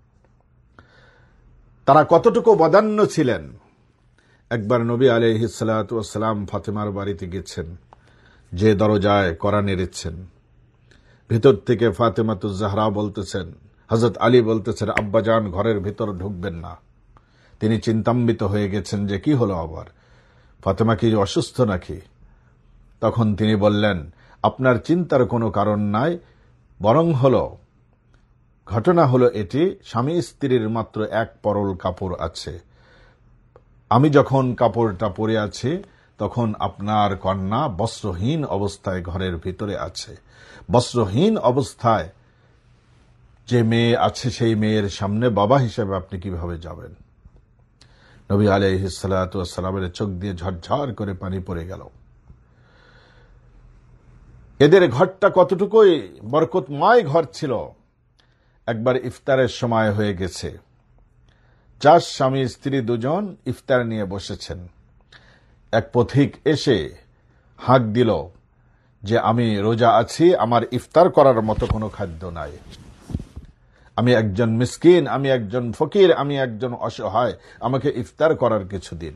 তারা, কতটুকু বদান্য ছিলেন। একবার নবী আলাইহিস সালাতু ওয়াস সালাম ফাতেমার বাড়িতে গেছেন, যে দরজায় কড়া নেড়েছেন, ভিতর থেকে ফাতেমাতুজ জাহরা বলতেছেন, হযরত আলী বলতেছেন, আব্বাজান ঘরের ভিতর ঢুকবেন না। তিনি চিন্তান্বিত হয়ে গেছেন যে কি হলো আবার, ফাতেমা কি অসুস্থ নাকি? তখন তিনি বললেন, আপনার চিন্তার কোনো কারণ নাই, বরং হল ঘটনা হলো এটি, স্বামী স্ত্রীর মাত্র এক পরল কাপড় আছে। আমি যখন কাপড়টা পরে আছি তখন আপনার কন্যা বস্ত্রহীন অবস্থায় ঘরের ভিতরে আছে। বস্ত্রহীন অবস্থায় যে মেয়ে আছে সেই মেয়ের সামনে বাবা হিসেবে আপনি কিভাবে যাবেন? নবী আলাইহিস সালাতু ওয়াস সালামের চোখ দিয়ে ঝরঝর করে পানি পড়ে গেল। এদের ঘরটা কতটুকুই বরকতময় ঘর ছিল। একবার ইফতারের সময় হয়ে গেছে, চার স্বামী স্ত্রী দুজন ইফতার নিয়ে বসেছেন। এক পথিক এসে হাঁক দিল যে আমি রোজা আছি, আমার ইফতার করার মতো কোনো খাদ্য নাই, আমি একজন মিসকিন, আমি একজন ফকির, আমি একজন অসহায়, আমাকে ইফতার করার কিছু দিন।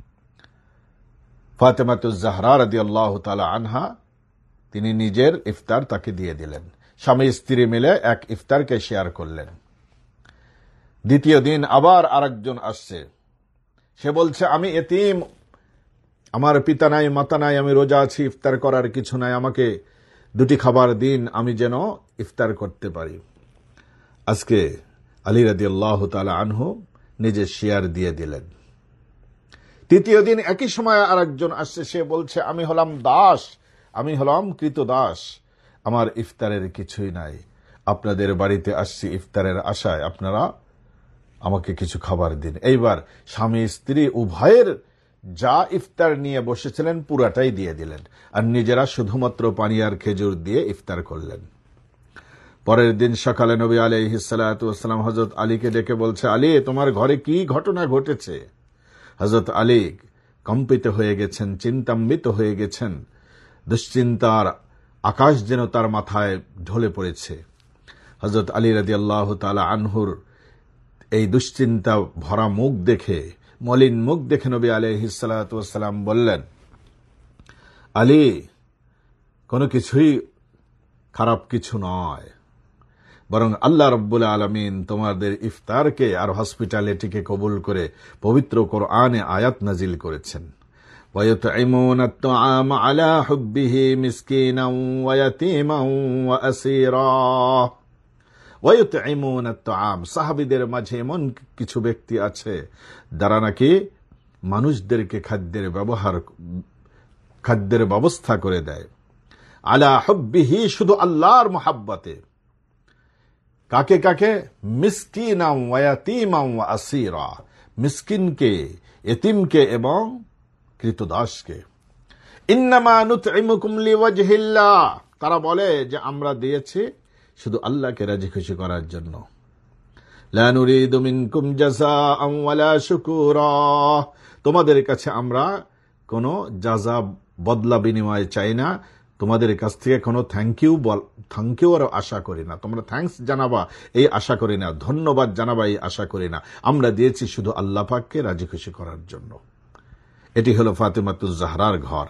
ফাতেমাতুজ জাহরা রাদিয়াল্লাহু তাআলা আনহা তিনি নিজের ইফতার তাকে দিয়ে দিলেন। স্বামী স্ত্রী মিলে এক ইফতারকে শেয়ার করলেন। দ্বিতীয় দিন আবার আরেকজন আসছে, সে বলছে আমি এতিম, আমার পিতা নাই মাতা নাই, আমি রোজা আছি, ইফতার করার কিছু নাই, আমাকে দুটি খাবার দিন আমি যেন ইফতার করতে পারি। আজকে আলী রাদিয়াল্লাহু তাআলা আনহু নিজের শেয়ার দিয়ে দিলেন। তৃতীয় দিন একই সময় আরেকজন আসছে, সে বলছে আমি হলাম দাস, আমি হলাম কৃতদাস, আমার ইফতারের কিছুই নাই, আপনাদের বাড়িতে আসছি ইফতারের আশায়, আপনারা আমাকে কিছু খাবার দিন। এইবার স্বামী স্ত্রী উভয়ের যা ইফতার নিয়ে বসেছিলেন পুরাটাই দিয়ে দিলেন, আর নিজেরা শুধুমাত্র পানি আর খেজুর দিয়ে ইফতার করলেন। পরের দিন সকালে নবী আলাইহিস সালাতু ওয়াস সালাম হযরত আলীকে ডেকে বলছে, আলী তোমার ঘরে কি ঘটনা ঘটেছে? হযরত আলী কম্পিত হয়ে গেছেন, চিন্তান্বিত হয়ে গেছেন, দুশ্চিন্তার আকাশ যেন তার মাথায় ঢলে পড়েছে। হযরত আলী রাদিয়াল্লাহু তাআলা আনহুর এই দুশ্চিন্তা ভরা মুখ দেখে, মলিন মুখ দেখে নবী আলাইহিস সালাতু ওয়াস সালাম বললেন, আলী কোনো কিছুই খারাপ কিছু নয়, বরং আল্লাহ রাব্বুল আলামিন তোমাদের ইফতারকে আর হসপিটালিটিকে কবুল করে পবিত্র কোরআনে আয়াত নাজিল করেছেন, وَيُطْعِمُونَ الطَّعَامَ عَلَى حُبِّهِ مِسْكِينًا وَيَتِيمًا وَأَسِيرًا وَيُطْعِمُونَ الطَّعَامَ। সাহাবীদের মাঝে এমন কিছু ব্যক্তি আছে যারা নাকি মানুষদেরকে খাদ্যের ব্যবহার খাদ্যের ব্যবস্থা করে দেয়, আলা হুব্বিহি, শুধু আল্লাহর মুহাব্বতে। কাকে কাকে? মিসকিনা ওয়া ইয়াতীমা ওয়া আসীরা, মিসকিনকে, এতিমকে এবং কৃতদাসকে। ইন্নামা নুতঈমুকুম লিওয়াজহিল্লাহ, তারা বলে যে আমরা দিয়েছি শুধু আল্লাহকে রাজি খুশি করার জন্য। লা নুরিদু মিনকুম জাযাআন ওয়ালা শুকুরা, তোমাদের কাছে আমরা কোনো জাযা বদলা বিনিময় চাই না, তোমাদের কাছ থেকে কোনো থ্যাংক ইউ থ্যাংক ইউ আর আশা করি না, তোমরা থ্যাঙ্কস জানাবা এই আশা করি না, ধন্যবাদ জানাবা এই আশা করি না, আমরা দিয়েছি শুধু আল্লাহ পাককে রাজি খুশি করার জন্য। এটি হলো ফাতেমাতুজ জাহরার ঘর।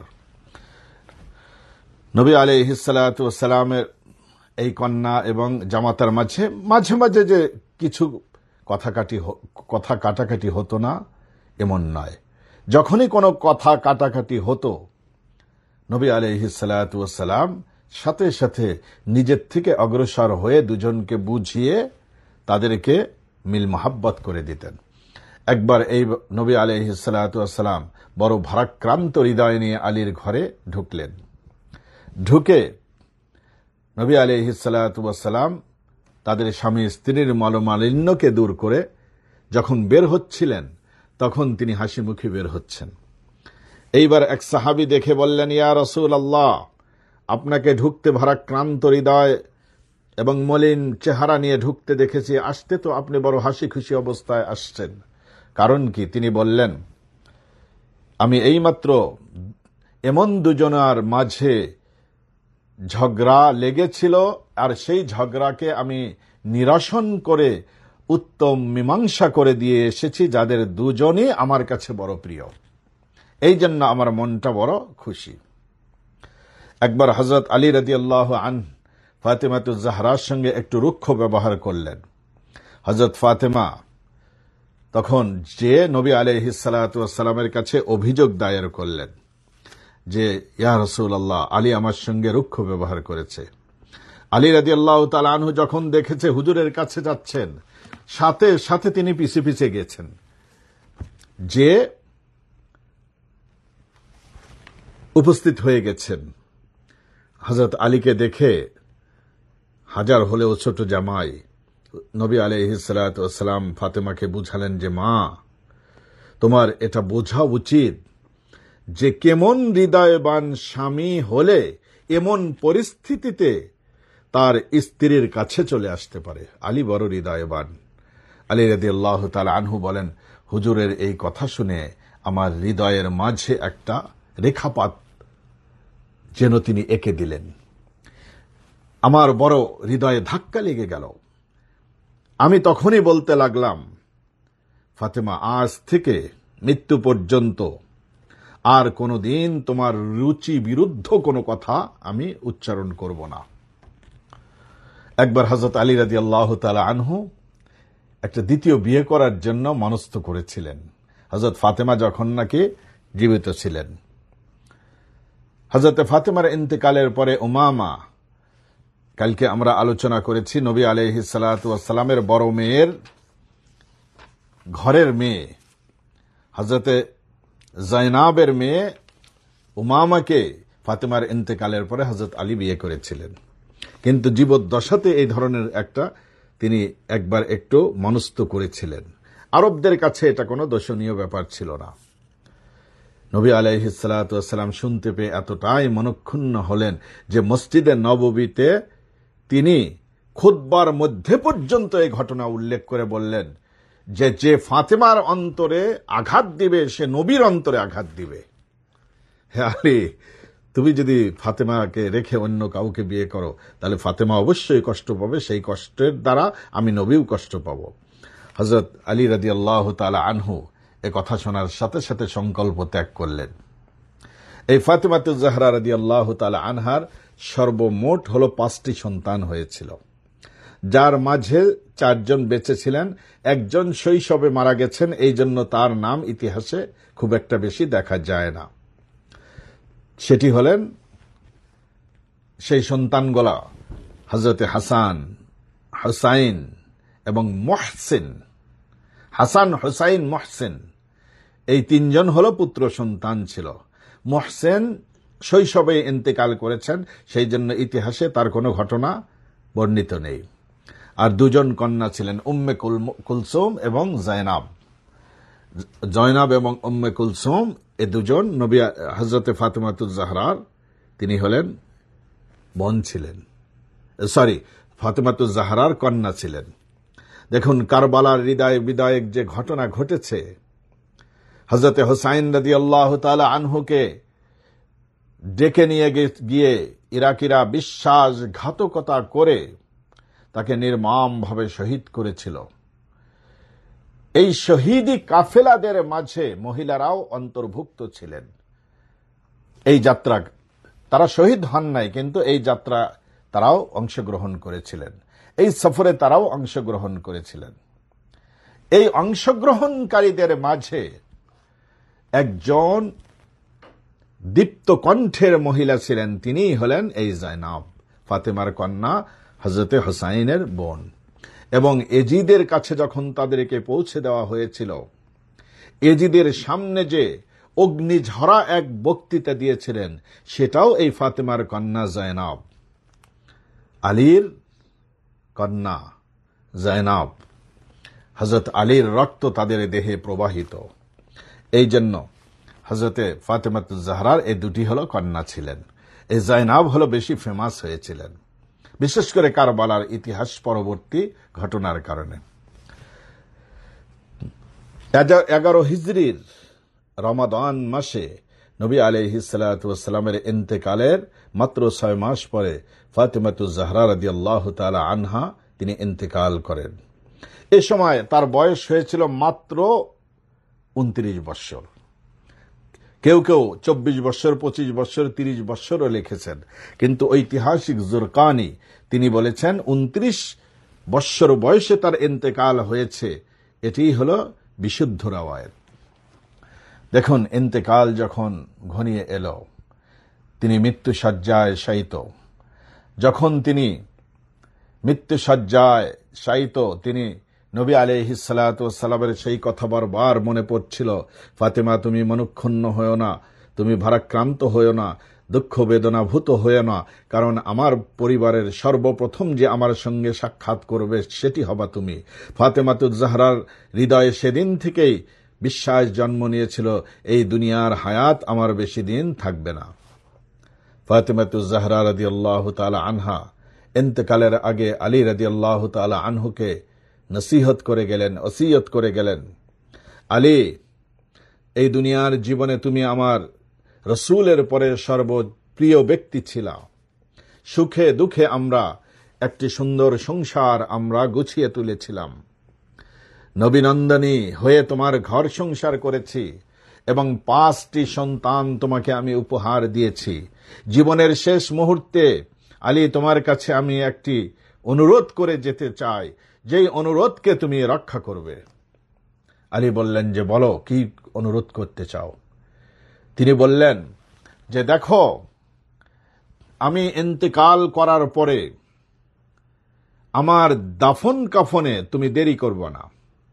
নবী আলাইহিস সালাতু ওয়াস সালামের এই কন্যা এবং জামাতার মাঝে মাঝে মাঝে যে কিছু কথা কাটি কথা কাটাকাটি হতো না এমন নয়, যখনই কোনো কথা কাটাকাটি হতো নবী আলাইহিস সালাতু ওয়াস সালাম সাথে সাথে নিজের থেকে অগ্রসর হয়ে দুজনকে বুঝিয়ে তাদেরকে মিল মোহাব্বত করে দিতেন। একবার এই নবী আলাইহিস সালাতু ওয়াস সালাম বড় ভারাক্রান্ত হৃদয় নিয়ে আলীর ঘরে ঢুকলেন। ঢুকে নবী আলাইহিস সালাতু ওয়াস সালাম তাদের স্বামী স্ত্রীর মনোমালিন্যকে দূর করে যখন বের হচ্ছিলেন তখন তিনি হাসি মুখে বের হচ্ছেন। এইবার এক সাহাবী দেখে বললেন, ইয়া রাসূলুল্লাহ, আপনাকে ঢুকতে ভারাক্রান্ত হৃদয় এবং মলিন চেহারা নিয়ে ঢুকতে দেখেছি, আসতে তো আপনি বড় হাসি খুশি অবস্থায় আসছেন, কারণ কি? তিনি বললেন, আমি এইমাত্র এমন দুজনার মাঝে ঝগড়া লেগেছিল আর সেই ঝগড়াকে আমি নিরসন করে উত্তম মীমাংসা করে দিয়ে এসেছি, যাদের দুজনই আমার কাছে বড় প্রিয়, এই জন্য আমার মনটা বড় খুশি। একবার হযরত আলী রাদিয়াল্লাহু আনহু ফাতেমাতুজ জাহরার সঙ্গে একটু রুক্ষ ব্যবহার করলেন। হযরত ফাতেমা তখন যে নবী আলাইহিস সালাতু ওয়াস সালামের কাছে অভিযোগ দায়ের করলেন যে ইয়া রাসূলুল্লাহ, আলী আমার সঙ্গে রুক্ষ ব্যবহার করেছে। আলী রাদিয়াল্লাহু তাআলা আনহু যখন দেখেছে হুজুরের কাছে যাচ্ছেন, সাথে সাথে তিনি পিছে পিছে গেছেন, যে উপস্থিত হয়ে গেছেন। হযরত আলীকে দেখে হাজার হলেও ছোট জামাই নবী আলাইহিস সালাতু ওয়াস সালাম ফাতেমাকে বুঝালেন যে, মা, তোমার এটা বোঝা উচিত যে কেমন হৃদয়বান স্বামী হলে এমন পরিস্থিতিতে তার স্ত্রীর কাছে চলে আসতে পারে। আলী বড় হৃদয়বান। আলী রাদিয়াল্লাহু তাআলা আনহু বলেন, হুজুরের এই কথা শুনে আমার হৃদয়ের মাঝে একটা রেখাপাত যেন তিনি এঁকে দিলেন। আমার বড় হৃদয়ে ধাক্কা লেগে গেল। আমি তখনই বলতে লাগলাম, ফাতেমা, আজ থেকে মৃত্যু পর্যন্ত আর কোনোদিন তোমার রুচি বিরুদ্ধ কোনো কথা আমি উচ্চারণ করব না। একবার হযরত আলী রাদিয়াল্লাহু তাআলা আনহু একটা দ্বিতীয় বিয়ে করার জন্য মনস্থ করেছিলেন, হযরত ফাতেমা যখন নাকি জীবিত ছিলেন। হযরত ফাতেমার ইন্তেকালের পরে উমামা, কালকে আমরা আলোচনা করেছি নবী আলাইহিস সালাতু ওয়াস সালামের বড় মেয়ের ঘরের মেয়ে হযরতে জাইনাবের মেয়ে উমামাকে ফাতেমার ইন্তেকালের পরে হযরত আলী বিয়ে করেছিলেন। কিন্তু জীবদ্দশাতে এই ধরনের একটা তিনি একবার একটু মনস্থ করেছিলেন। আরবদের কাছে এটা কোনো দর্শনীয় ব্যাপার ছিল না। নবী আলাইহিস সালাতু ওয়াস সালাম শুনতে পেয়ে এতটাই মনক্ষুণ্ণ হলেন যে মসজিদে নববীতে তিনি খুতবার মধ্যে পর্যন্ত এই ঘটনা উল্লেখ করে বললেন যে যে ফাতেমার অন্তরে আঘাত দিবে সে নবীর অন্তরে আঘাত দিবে। হে আলী, তুমি যদি ফাতেমাকে রেখে অন্য কাউকে বিয়ে করো তাহলে ফাতেমা অবশ্যই কষ্ট পাবে, সেই কষ্টের দ্বারা আমি নবীও কষ্ট পাব। হযরত আলী রাদিয়াল্লাহু তাআলা আনহু এ কথা শোনার সাথে সাথে সংকল্প ত্যাগ করলেন। এই ফাতেমাতুজ জাহরা রাদিয়াল্লাহু তাআলা আনহার সর্বমোট হলো পাঁচটি সন্তান হয়েছিল, যার মাঝে চারজন বেঁচে ছিলেন। একজন শৈশবে মারা গেছেন, এই জন্য তার নাম ইতিহাসে খুব একটা বেশি দেখা যায় না। সেটি হলেন সেই সন্তানগুলা হযরতে হাসান, হুসাইন এবং মুহসিন। হাসান, হুসাইন, মুহসিন এই তিনজন হলো পুত্র সন্তান ছিল। মুহসিন শৈশবে ইন্তেকাল করেছেন, সেই জন্য ইতিহাসে তার কোনো ঘটনা বর্ণিত নেই। আর দুজন কন্যা ছিলেন, উম্মে কুলসুম এবং জাইনাব। জয়নাব এবং উম্মে কুলসুম এ দুজন নবী হযরতে ফাতেমাতুজ জাহরার তিনি হলেন বোন ছিলেন, সরি ফাতেমাতুজ জাহরার কন্যা ছিলেন। দেখুন কারবালার হৃদয় বিদায়ক যে ঘটনা ঘটেছে, হযরতে হুসাইন রাদিয়াল্লাহু তাআলা আনহুকে ডেকে নিয়ে গিয়ে ইরাকিরা বিশ্বাসঘাতকতা করে তাকে নির্মমভাবে শহীদ করেছিল। এই শহীদি কাফেলাদের মাঝে মহিলারাও অন্তর্ভুক্ত ছিলেন। এই যাত্রা তারা শহীদ হন নাই, কিন্তু এই যাত্রা তারাও অংশগ্রহণ করেছিলেন, এই সফরে তারাও অংশগ্রহণ করেছিলেন। এই অংশগ্রহণকারীদের মাঝে একজন দীপ্ত কণ্ঠের মহিলা ছিলেন, তিনিই হলেন এই জাইনাব, ফাতেমার কন্যা, হযরতে হুসাইনের বোন। এবং এজিদের কাছে যখন তাদেরকে পৌঁছে দেওয়া হয়েছিল, এজিদের সামনে যে অগ্নিঝরা এক বক্তৃতা দিয়েছিলেন, সেটাও এই ফাতেমার কন্যা জাইনাব, আলীর কন্যা জাইনাব। হযরত আলীর রক্ত তাদের দেহে প্রবাহিত। এই জন্য হযরতে ফাতেমাতুজ জাহরার এই দুটি হলো কন্যা ছিলেন। এই জাইনাব হলো বেশি ফেমাস হয়েছিলেন, বিশেষ করে কারবালার ইতিহাস পরবর্তী ঘটনার কারণে। এগারো হিজরির রমাদান মাসে নবী আলাইহিস সালাতু ওয়াস সালামের ইন্তেকালের মাত্র ছয় মাস পরে ফাতেমাতুজ জাহরা রাদিয়াল্লাহু তাআলা আনহা তিনি ইন্তেকাল করেন। এ সময় তার বয়স হয়েছিল মাত্র উনত্রিশ বৎসর। কেউ কেউ চব্বিশ বৎসর, পঁচিশ বৎসর, তিরিশ বৎসরও লিখেছেন, কিন্তু ঐতিহাসিক জুরকানি তিনি বলেছেন উনত্রিশ বৎসর বয়সে তার ইন্তেকাল হয়েছে। এটি হল বিশুদ্ধ রাওয়ায়াত। দেখুন, ইন্তেকাল যখন ঘনিয়ে এলো, তিনি মৃত্যু শয্যায় শায়িত। যখন তিনি মৃত্যুসজ্জায় শায়িত তিনি নবী আলাইহিস সালাতু ওয়াস সালামের সেই কথা বারবার মনে পড়ছিল, ফাতেমা তুমি মনক্ষুণ্ণ হয়েও না, তুমি ভারাক্রান্ত হয়েও না, দুঃখ বেদনাভূত হয়েও না, কারণ আমার পরিবারের সর্বপ্রথম যে আমার সঙ্গে সাক্ষাৎ করবে সেটি হবা তুমি। ফাতেমাতুজ জাহরার হৃদয়ে সেদিন থেকেই বিশ্বাস জন্ম নিয়েছিল এই দুনিয়ার হায়াত আমার বেশি দিন থাকবে না। ফাতেমাতুজ জাহরা রাদিয়াল্লাহু তাআলা আনহা ইন্তেকালের আগে আলী রাদিয়াল্লাহু তাআলা আনহুকে নসিহত করে গেলেন, ওসিয়ত করে গেলেন, আলী এই দুনিয়ার জীবনে তুমি আমার রসুলের পরে সর্বপ্রিয় ব্যক্তি ছিলা। সুখে দুঃখে আমরা একটি সুন্দর সংসার আমরা গুছিয়ে তুলেছিলাম। নবীনন্দনী হয়ে তোমার ঘর সংসার করেছি এবং পাঁচটি সন্তান তোমাকে আমি উপহার দিয়েছি। জীবনের শেষ মুহূর্তে আলী তোমার কাছে আমি একটি অনুরোধ করে যেতে চাই, যেই অনুরোধকে তুমি রক্ষা করবে। আলী বললেন যে বলো, কি অনুরোধ করতে চাও? তিনি বললেন যে দেখো, আমি ইন্তেকাল করার পরে আমার দাফন কাফনে তুমি দেরি করবে না,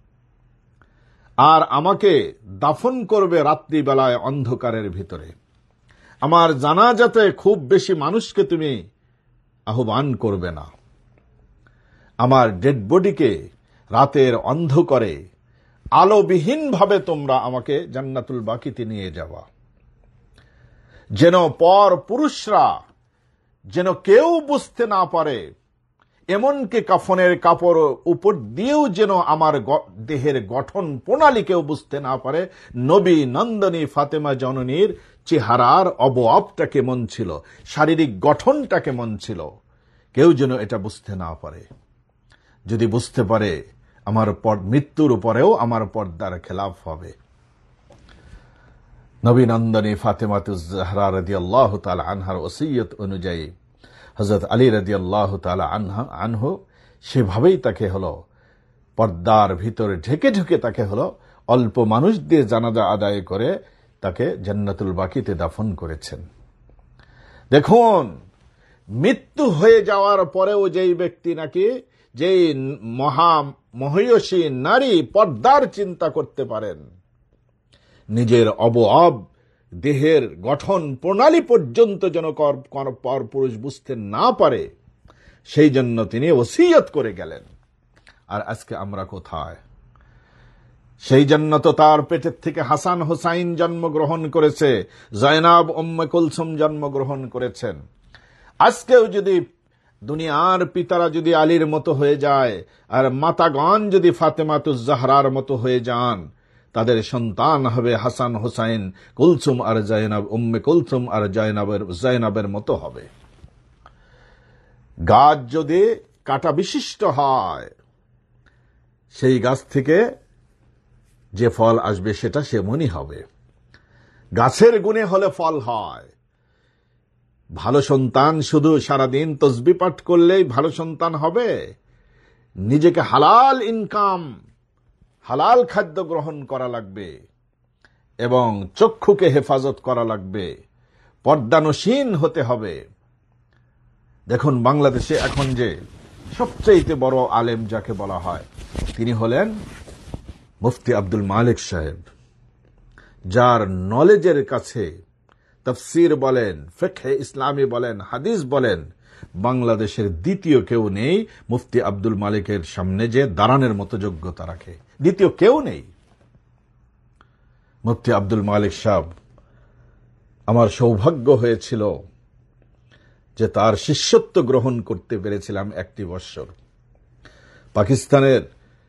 আর আমাকে দাফন করবে রাত্রিবেলায় অন্ধকারের ভিতরে। আমার জানাজাতে খুব বেশি মানুষকে তুমি আহ্বান করবে না। আমার ডেড বডিকে রাতের অন্ধকারে আলোবিহীন ভাবে তোমরা আমাকে জান্নাতুল বাকিতে নিয়ে যাওয়া, যেন পর পুরুষরা যেন কেউ বুঝতে না পারে, এমনকি কাফনের কাপড় উপর দিয়েও যেন আমার দেহের গঠন প্রণালী কেউ বুঝতে না পারে, নবী নন্দনী ফাতেমা জননীর চেহারার অবয়বটা কেমন ছিল, শারীরিক গঠনটা কেমন ছিল, কেউ যেন এটা বুঝতে না পারে। যদি বুঝতে পারে আমার মৃত্যুর উপরেও আমার পর্দার খেলাফ হবে। নবী নন্দনী ফাতেমাতুজ জাহরা রাদিয়াল্লাহু তাআলা আনহার ওসিয়ত অনুযায়ী হযরত আলী রাদিয়াল্লাহু তাআলা আনহা আনহু সেভাবেই তাকে হলো পর্দার ভিতরে ঢেকে ঢুকে তাকে হলো অল্প মানুষ দিয়ে জানাজা আদায় করে তাকে জান্নাতুল বাকিতে দাফন করেছেন। দেখুন, মৃত্যু হয়ে যাওয়ার পরেও যেই ব্যক্তি নাকি যেই মহা মহিয়সী নারী পর্দার চিন্তা করতে পারেন, নিজের অবয়ব দেহের গঠন প্রণালী পর্যন্ত যেন পর পুরুষ বুঝতে না পারে, সেই জন্য তিনি ওসিয়ত করে গেলেন। আর আজকে আমরা কোথায়? সেই জন্য তো তার পেটের থেকে হাসান হুসাইন জন্মগ্রহণ করেছে, জয়নাব উম্মে কুলসুম জন্মগ্রহণ করেছেন। আজকেও যদি দুনিয়ার পিতারা যদি আলীর মতো হয়ে যায় আর মাতাগণ যদি ফাতেমাতুজ জাহরার মতো হয়ে যান, তাদের সন্তান হবে হাসান হুসাইন কুলসুম আর জয়নাব উম্মে কুলসুম আর জয়নাবের জয়নাবের মতো হবে। গাছ যদি কাটা বিশিষ্ট হয়, সেই গাছ থেকে যে ফল আসবে সেটা সেমনই হবে। গাছের গুণে হলে ফল হয়। ভালো সন্তান শুধু সারাদিন তসবিহ পাঠ করলেই ভালো সন্তান হবে? নিজেকে হালাল ইনকাম, হালাল খাদ্য গ্রহণ করা লাগবে এবং চক্ষুকে হেফাজত করা লাগবে, পর্দানসীন হতে হবে। দেখুন, বাংলাদেশে এখন যে সবচেয়ে বড় আলেম যাকে বলা হয়, তিনি হলেন মুফতি আব্দুল মালিক সাহেব, যার নলেজের কাছে তাফসীর বলেন, ফিকহে ইসলামী বলেন, হাদিস বলেন, বাংলাদেশের দ্বিতীয় কেউ নেই মুফতি আব্দুল মালিকের সামনে যে দাঁড়ানোর মতো যোগ্যতা রাখে। দ্বিতীয় কেউ নেই। মুফতি আব্দুল মালিক সাহেব, আমার সৌভাগ্য হয়েছিল যে তার শিষ্যত্ব গ্রহণ করতে পেরেছিলাম একটি বৎসর। পাকিস্তানের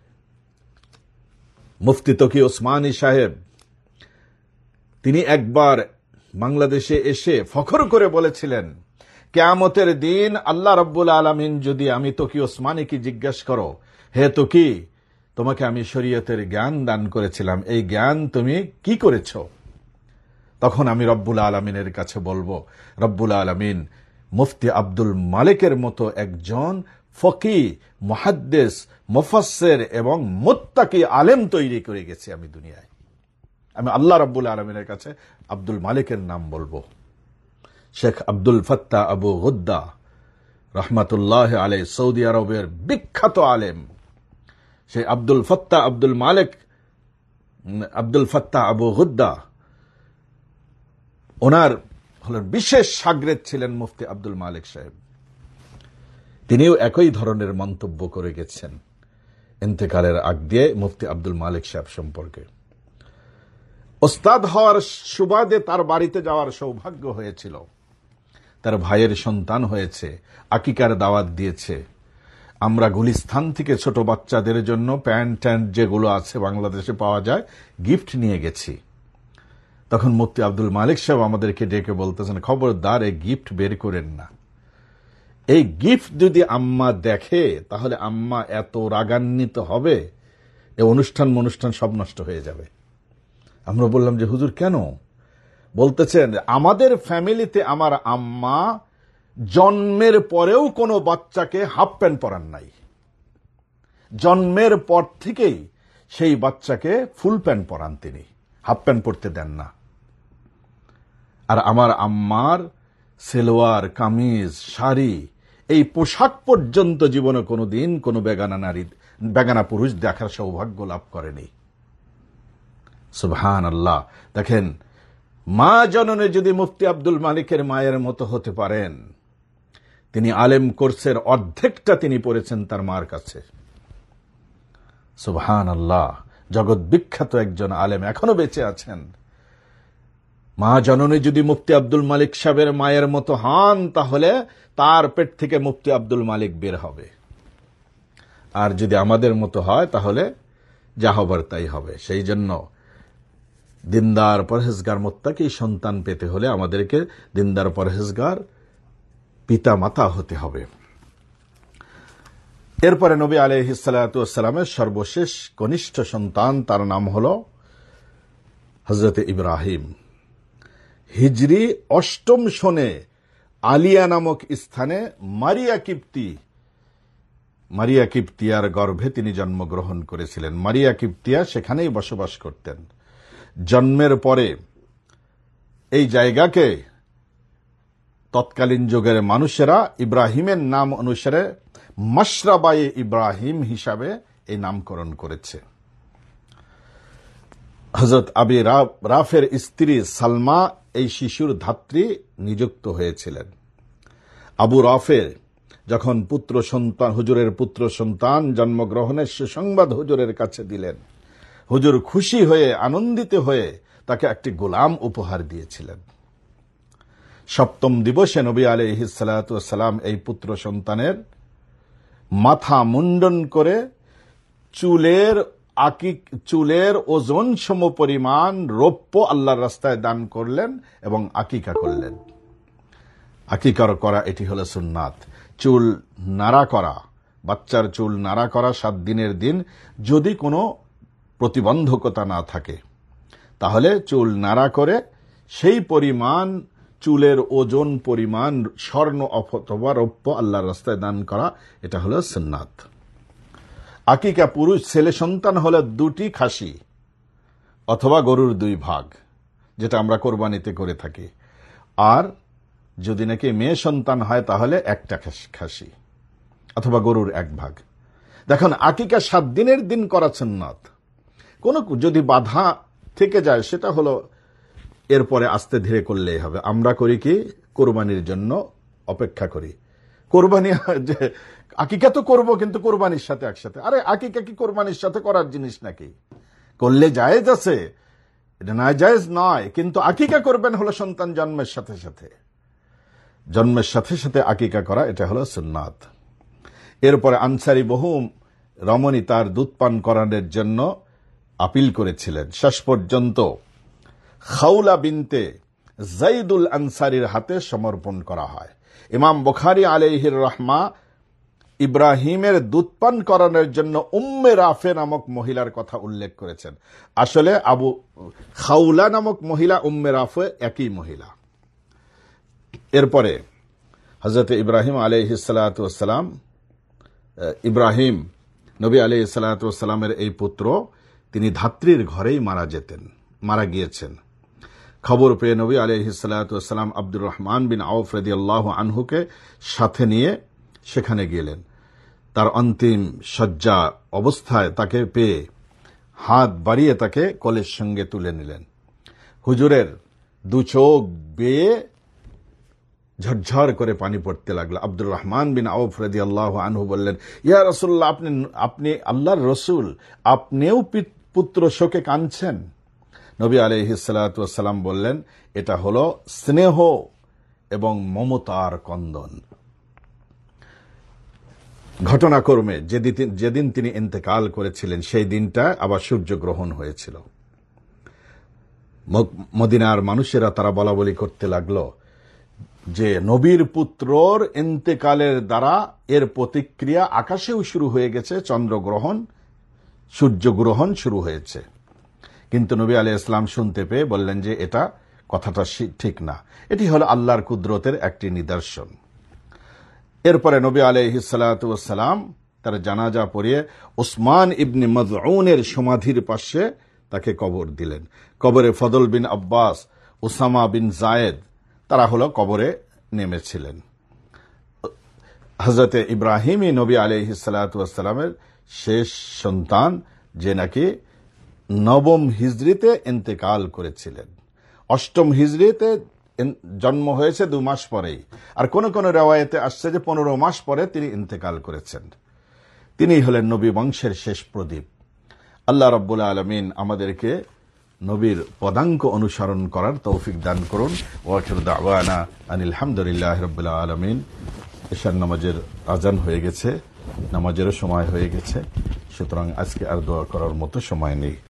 মুফতি তকি ওসমানী সাহেব, তিনি একবার বাংলাদেশে এসে ফখর করে বলেছিলেন, কিয়ামতের দিন আল্লাহ রাব্বুল আলামিন যদি আমি তকি ওসমানীকে জিজ্ঞাসা করো, হে তকি, তোমাকে আমি শরীয়তের জ্ঞান দান করেছিলাম, এই জ্ঞান তুমি কি করেছ? তখন আমি রব্বুল আলামিনের কাছে বলবো, রব্বুল আলামিন মুফতি আব্দুল মালিকের মতো একজন ফকি, মুহাদ্দিস, মুফাসসির এবং মুত্তাকি আলেম তৈরি করে গেছি আমি দুনিয়ায়। আমি আল্লাহ রাব্বুল আলামিনের কাছে আব্দুল মালিকের নাম বলবো। Sheikh Abdul Fattah Abu Ghudda রহমাতুল্লাহ আলাই, সৌদি আরবের বিখ্যাত আলেম, সেই আব্দুল ফত্তাহ আব্দুল মালিক আব্দুল ফত্তাহ আবু গুদ্দা, ওনার হলেন বিশেষ শাগরেদ ছিলেন মুফতি আব্দুল মালিক সাহেব। তিনিও একই ধরনের মন্তব্য করে গেছেন ইন্তেকালের আগ দিয়ে মুফতি আব্দুল মালিক সাহেব সম্পর্কে। ওস্তাদ হওয়ার সুবাদে তার বাড়িতে যাওয়ার সৌভাগ্য হয়েছিল। তার ভাইয়ের সন্তান হয়েছে, আকিকার দাওয়াত দিয়েছে। আমরা গুলিস্তান থেকে ছোট বাচ্চাদের জন্য প্যান্ট ট্যান্ট যেগুলো আছে বাংলাদেশে পাওয়া যায় গিফট নিয়ে গেছি। তখন মুফতি আব্দুল মালিক সাহেব আমাদেরকে ডেকে বলতেছেন, খবরদার এই গিফট বের করেন না, এই গিফট যদি আম্মা দেখে তাহলে আম্মা এত রাগান্বিত হবে, এই অনুষ্ঠান অনুষ্ঠান সব নষ্ট হয়ে যাবে। আমরা বললাম যে হুজুর কেন? বলতেছেন, আমাদের ফ্যামিলিতে আমার আম্মা জন্মের পরেও কোনো বাচ্চাকে হাফ প্যান্ট পরান নাই, জন্মের পর থেকেই সেই বাচ্চাকে ফুল প্যান্ট পরান, তিনি হাফ প্যান্ট পরতে দেন না। আর আমার আম্মার সেলোয়ার, কামিজ, শাড়ি, এই পোশাক পর্যন্ত জীবনে কোনোদিন কোনো বেগানা নারী, বেগানা পুরুষ দেখার সৌভাগ্য লাভ করেনি। সুবহান আল্লাহ। দেখেন, মা জননে যদি মুফতি আব্দুল মালিকের মায়ের মতো হতে পারেন, তিনি আলেম কোর্সের অর্ধেকটা তিনি পড়েছেন তার মার কাছে। সুবহান আল্লাহ। জগৎ বিখ্যাত একজন আলেম এখনো বেঁচে আছেন। মা জননী যদি মুফতি আব্দুল মালিক সাহেবের মায়ের মতো হন, তাহলে তার পেট থেকে মুফতি আব্দুল মালিক বের হবে। আর যদি আমাদের মতো হয় তাহলে যা হবার তাই হবে। সেই জন্য দিনদার পরহেজগার মুত্তাকি সন্তান পেতে হলে আমাদেরকে দিনদার পরহেজগার পিতা মাতা হতে হবে। এরপরে নবী আলাইহিস সালাতু ওয়াস সালামের সর্বশেষ কনিষ্ঠ সন্তান, তার নাম হল হযরত ইব্রাহিম। হিজরি অষ্টম সনে আলিয়া নামক স্থানে মারিয়া কিপ্তি মারিয়া কিপ্তিয়ার গর্ভে তিনি জন্মগ্রহণ করেছিলেন। মারিয়া কিপ্তিয়া সেখানেই বসবাস করতেন। জন্মের পরে এই জায়গাকে তৎকালীন যুগের মানুষেরা ইব্রাহিমের নাম অনুসারে মাশরাবায়ে ইব্রাহিম হিসাবে এই নামকরণ করেছে। হযরত আবি রাফের স্ত্রী সালমা এই শিশুর ধাত্রী নিযুক্ত হয়েছিলেন। আবু রাফে যখন পুত্র সন্তান হুজুরের পুত্র সন্তান জন্মগ্রহণের সুসংবাদ হুজুরের কাছে দিলেন, হুজুর খুশি হয়ে আনন্দিত হয়ে তাকে একটি গোলাম উপহার দিয়েছিলেন। সপ্তম দিবসে নবী আলাইহিস সালাতু ওয়াস সালাম এই পুত্র সন্তানের মাথা মুন্ডন করে চুলের আকিক চুলের ওজন সম পরিমাণ রৌপ্য আল্লাহর রাস্তায় দান করলেন এবং আকিকা করলেন। আকিকার করা এটি হলো সুন্নাত। চুল নাড়া করা, বাচ্চার চুল নাড়া করা সাত দিনের দিন যদি কোনো প্রতিবন্ধকতা না থাকে, তাহলে চুল নাড়া করে সেই পরিমাণ চুলের ওজন পরিমাণ স্বর্ণ অথবা রৌপ্য আল্লাহর রাস্তায় দান করা, এটা হলো সুন্নাত। আকিকা পুরুষ ছেলে সন্তান হলে দুটি খাসি অথবা গরুর দুই ভাগ, যেটা আমরা কোরবানিতে করে থাকি। আর যদি নাকি মেয়ে সন্তান হয় তাহলে একটা খাসি অথবা গরুর এক ভাগ। দেখুন, আকিকা সাত দিনের দিন করা সুন্নাত। কোন যদি বাধা থেকে যায় সেটা হলো এরপরে আস্তে ধীরে করলেই হবে। আমরা করি কি, কোরবানির জন্য অপেক্ষা করি। কোরবানি যে আকিকা তো করবো, কিন্তু কোরবানির সাথে একসাথে। আরে আকিকা কি কোরবানির সাথে করার জিনিস নাকি? করলে জায়েজ আছে, এটা না জায়েজ নয়, কিন্তু আকিকা করবেন হলো সন্তান জন্মের সাথে সাথে। জন্মের সাথে সাথে আকিকা করা, এটা হলো সুন্নাত। এরপরে আনসারী বহু রমণী তার দুধ পান করানোর জন্য আপিল করেছিলেন। শেষ পর্যন্ত খাউলা বিনতে জাইদুল আনসারীর হাতে সমর্পণ করা হয়। ইমাম বুখারী আলাইহির রাহমা ইব্রাহিমের দুধ পান করানোর জন্য উম্মে রাফে নামক মহিলার কথা উল্লেখ করেছেন। আসলে আবু খাউলা নামক মহিলা, উম্মে রাফে একই মহিলা। এরপরে হযরত ইব্রাহিম আলাইহিস সালাতু ওয়াস সালাম, ইব্রাহিম নবী আলাইহিস সালাতু ওয়াস সালামের এই পুত্র, তিনি ধাত্রীর ঘরেই মারা যেতেন মারা গিয়েছেন। খবর পেয়ে নবী আলাইহিস সালাতু ওয়াস সালাম আব্দুর রহমান বিন আউফ রাদিয়াল্লাহু আনহুকে সাথে নিয়ে সেখানে গেলেন। তার অন্তিম শয্যা অবস্থায় তাকে পেয়ে হাত বাড়িয়ে তাকে কোলের সঙ্গে তুলে নিলেন। হুজুরের দু চোখ বেয়ে ঝরঝর করে পানি পড়তে লাগলো। আব্দুর রহমান বিন আউফ রাদিয়াল্লাহু আনহু বললেন, ইয়া রাসূলুল্লাহ, আপনি আপনি আল্লাহর রসুল, আপনিও পুত্র শোকে কাঁদছেন? নবী আলাইহিস সালাতু ওয়াস সালাম বললেন, এটা হলো স্নেহ এবং মমতার কন্দন। ঘটনাক্রমে যেদিন যেদিন তিনি ইন্তেকাল করেছিলেন সেই দিনটা আবার সূর্যগ্রহণ হয়েছিল। মদিনার মানুষেরা তারা বলা বলি করতে লাগলো যে নবীর পুত্রর ইন্তেকালের দ্বারা এর প্রতিক্রিয়া আকাশেও শুরু হয়ে গেছে, চন্দ্রগ্রহণ সূর্যগ্রহণ শুরু হয়েছে। কিন্তু নবী আলাইহিস সালাম শুনতে পেয়ে বললেন যে এটা কথাটা ঠিক না, এটি হলো আল্লাহর কুদরতের একটি নিদর্শন। এরপরে নবী আলাইহিস সালাতু ওয়াস সালাম তার জানাজা পড়িয়ে উসমান ইবনে মাযউনের সমাধির পাশে তাকে কবর দিলেন। কবরে ফদল বিন আব্বাস, উসামা বিন জায়েদ তারা হলো কবরে নেমেছিলেন। হযরতে ইব্রাহিমই নবী আলাইহিস সালাতু ওয়াস সালামের শেষ সন্তান, যে নাকি নবম হিজরিতে ইন্তেকাল করেছিলেন। অষ্টম হিজরিতে জন্ম হয়েছে দু মাস পরেই, আর কোন কোন রিওয়ায়াতে আসছে যে পনেরো মাস পরে তিনি ইন্তেকাল করেছেন। তিনি হলেন নবী বংশের শেষ প্রদীপ। আল্লাহ রাব্বুল আলামিন আমাদেরকে নবীর পদাঙ্ক অনুসরণ করার তৌফিক দান করুন। ওয়া আখিরু দাওয়ানা আনিল হামদুলিল্লাহি রাব্বিল আলামিন। ঈশার নামাজের আজান হয়ে গেছে, নামাজেরও সময় হয়ে গেছে, সুতরাং আজকে আর দোয়া করার মতো সময় নেই।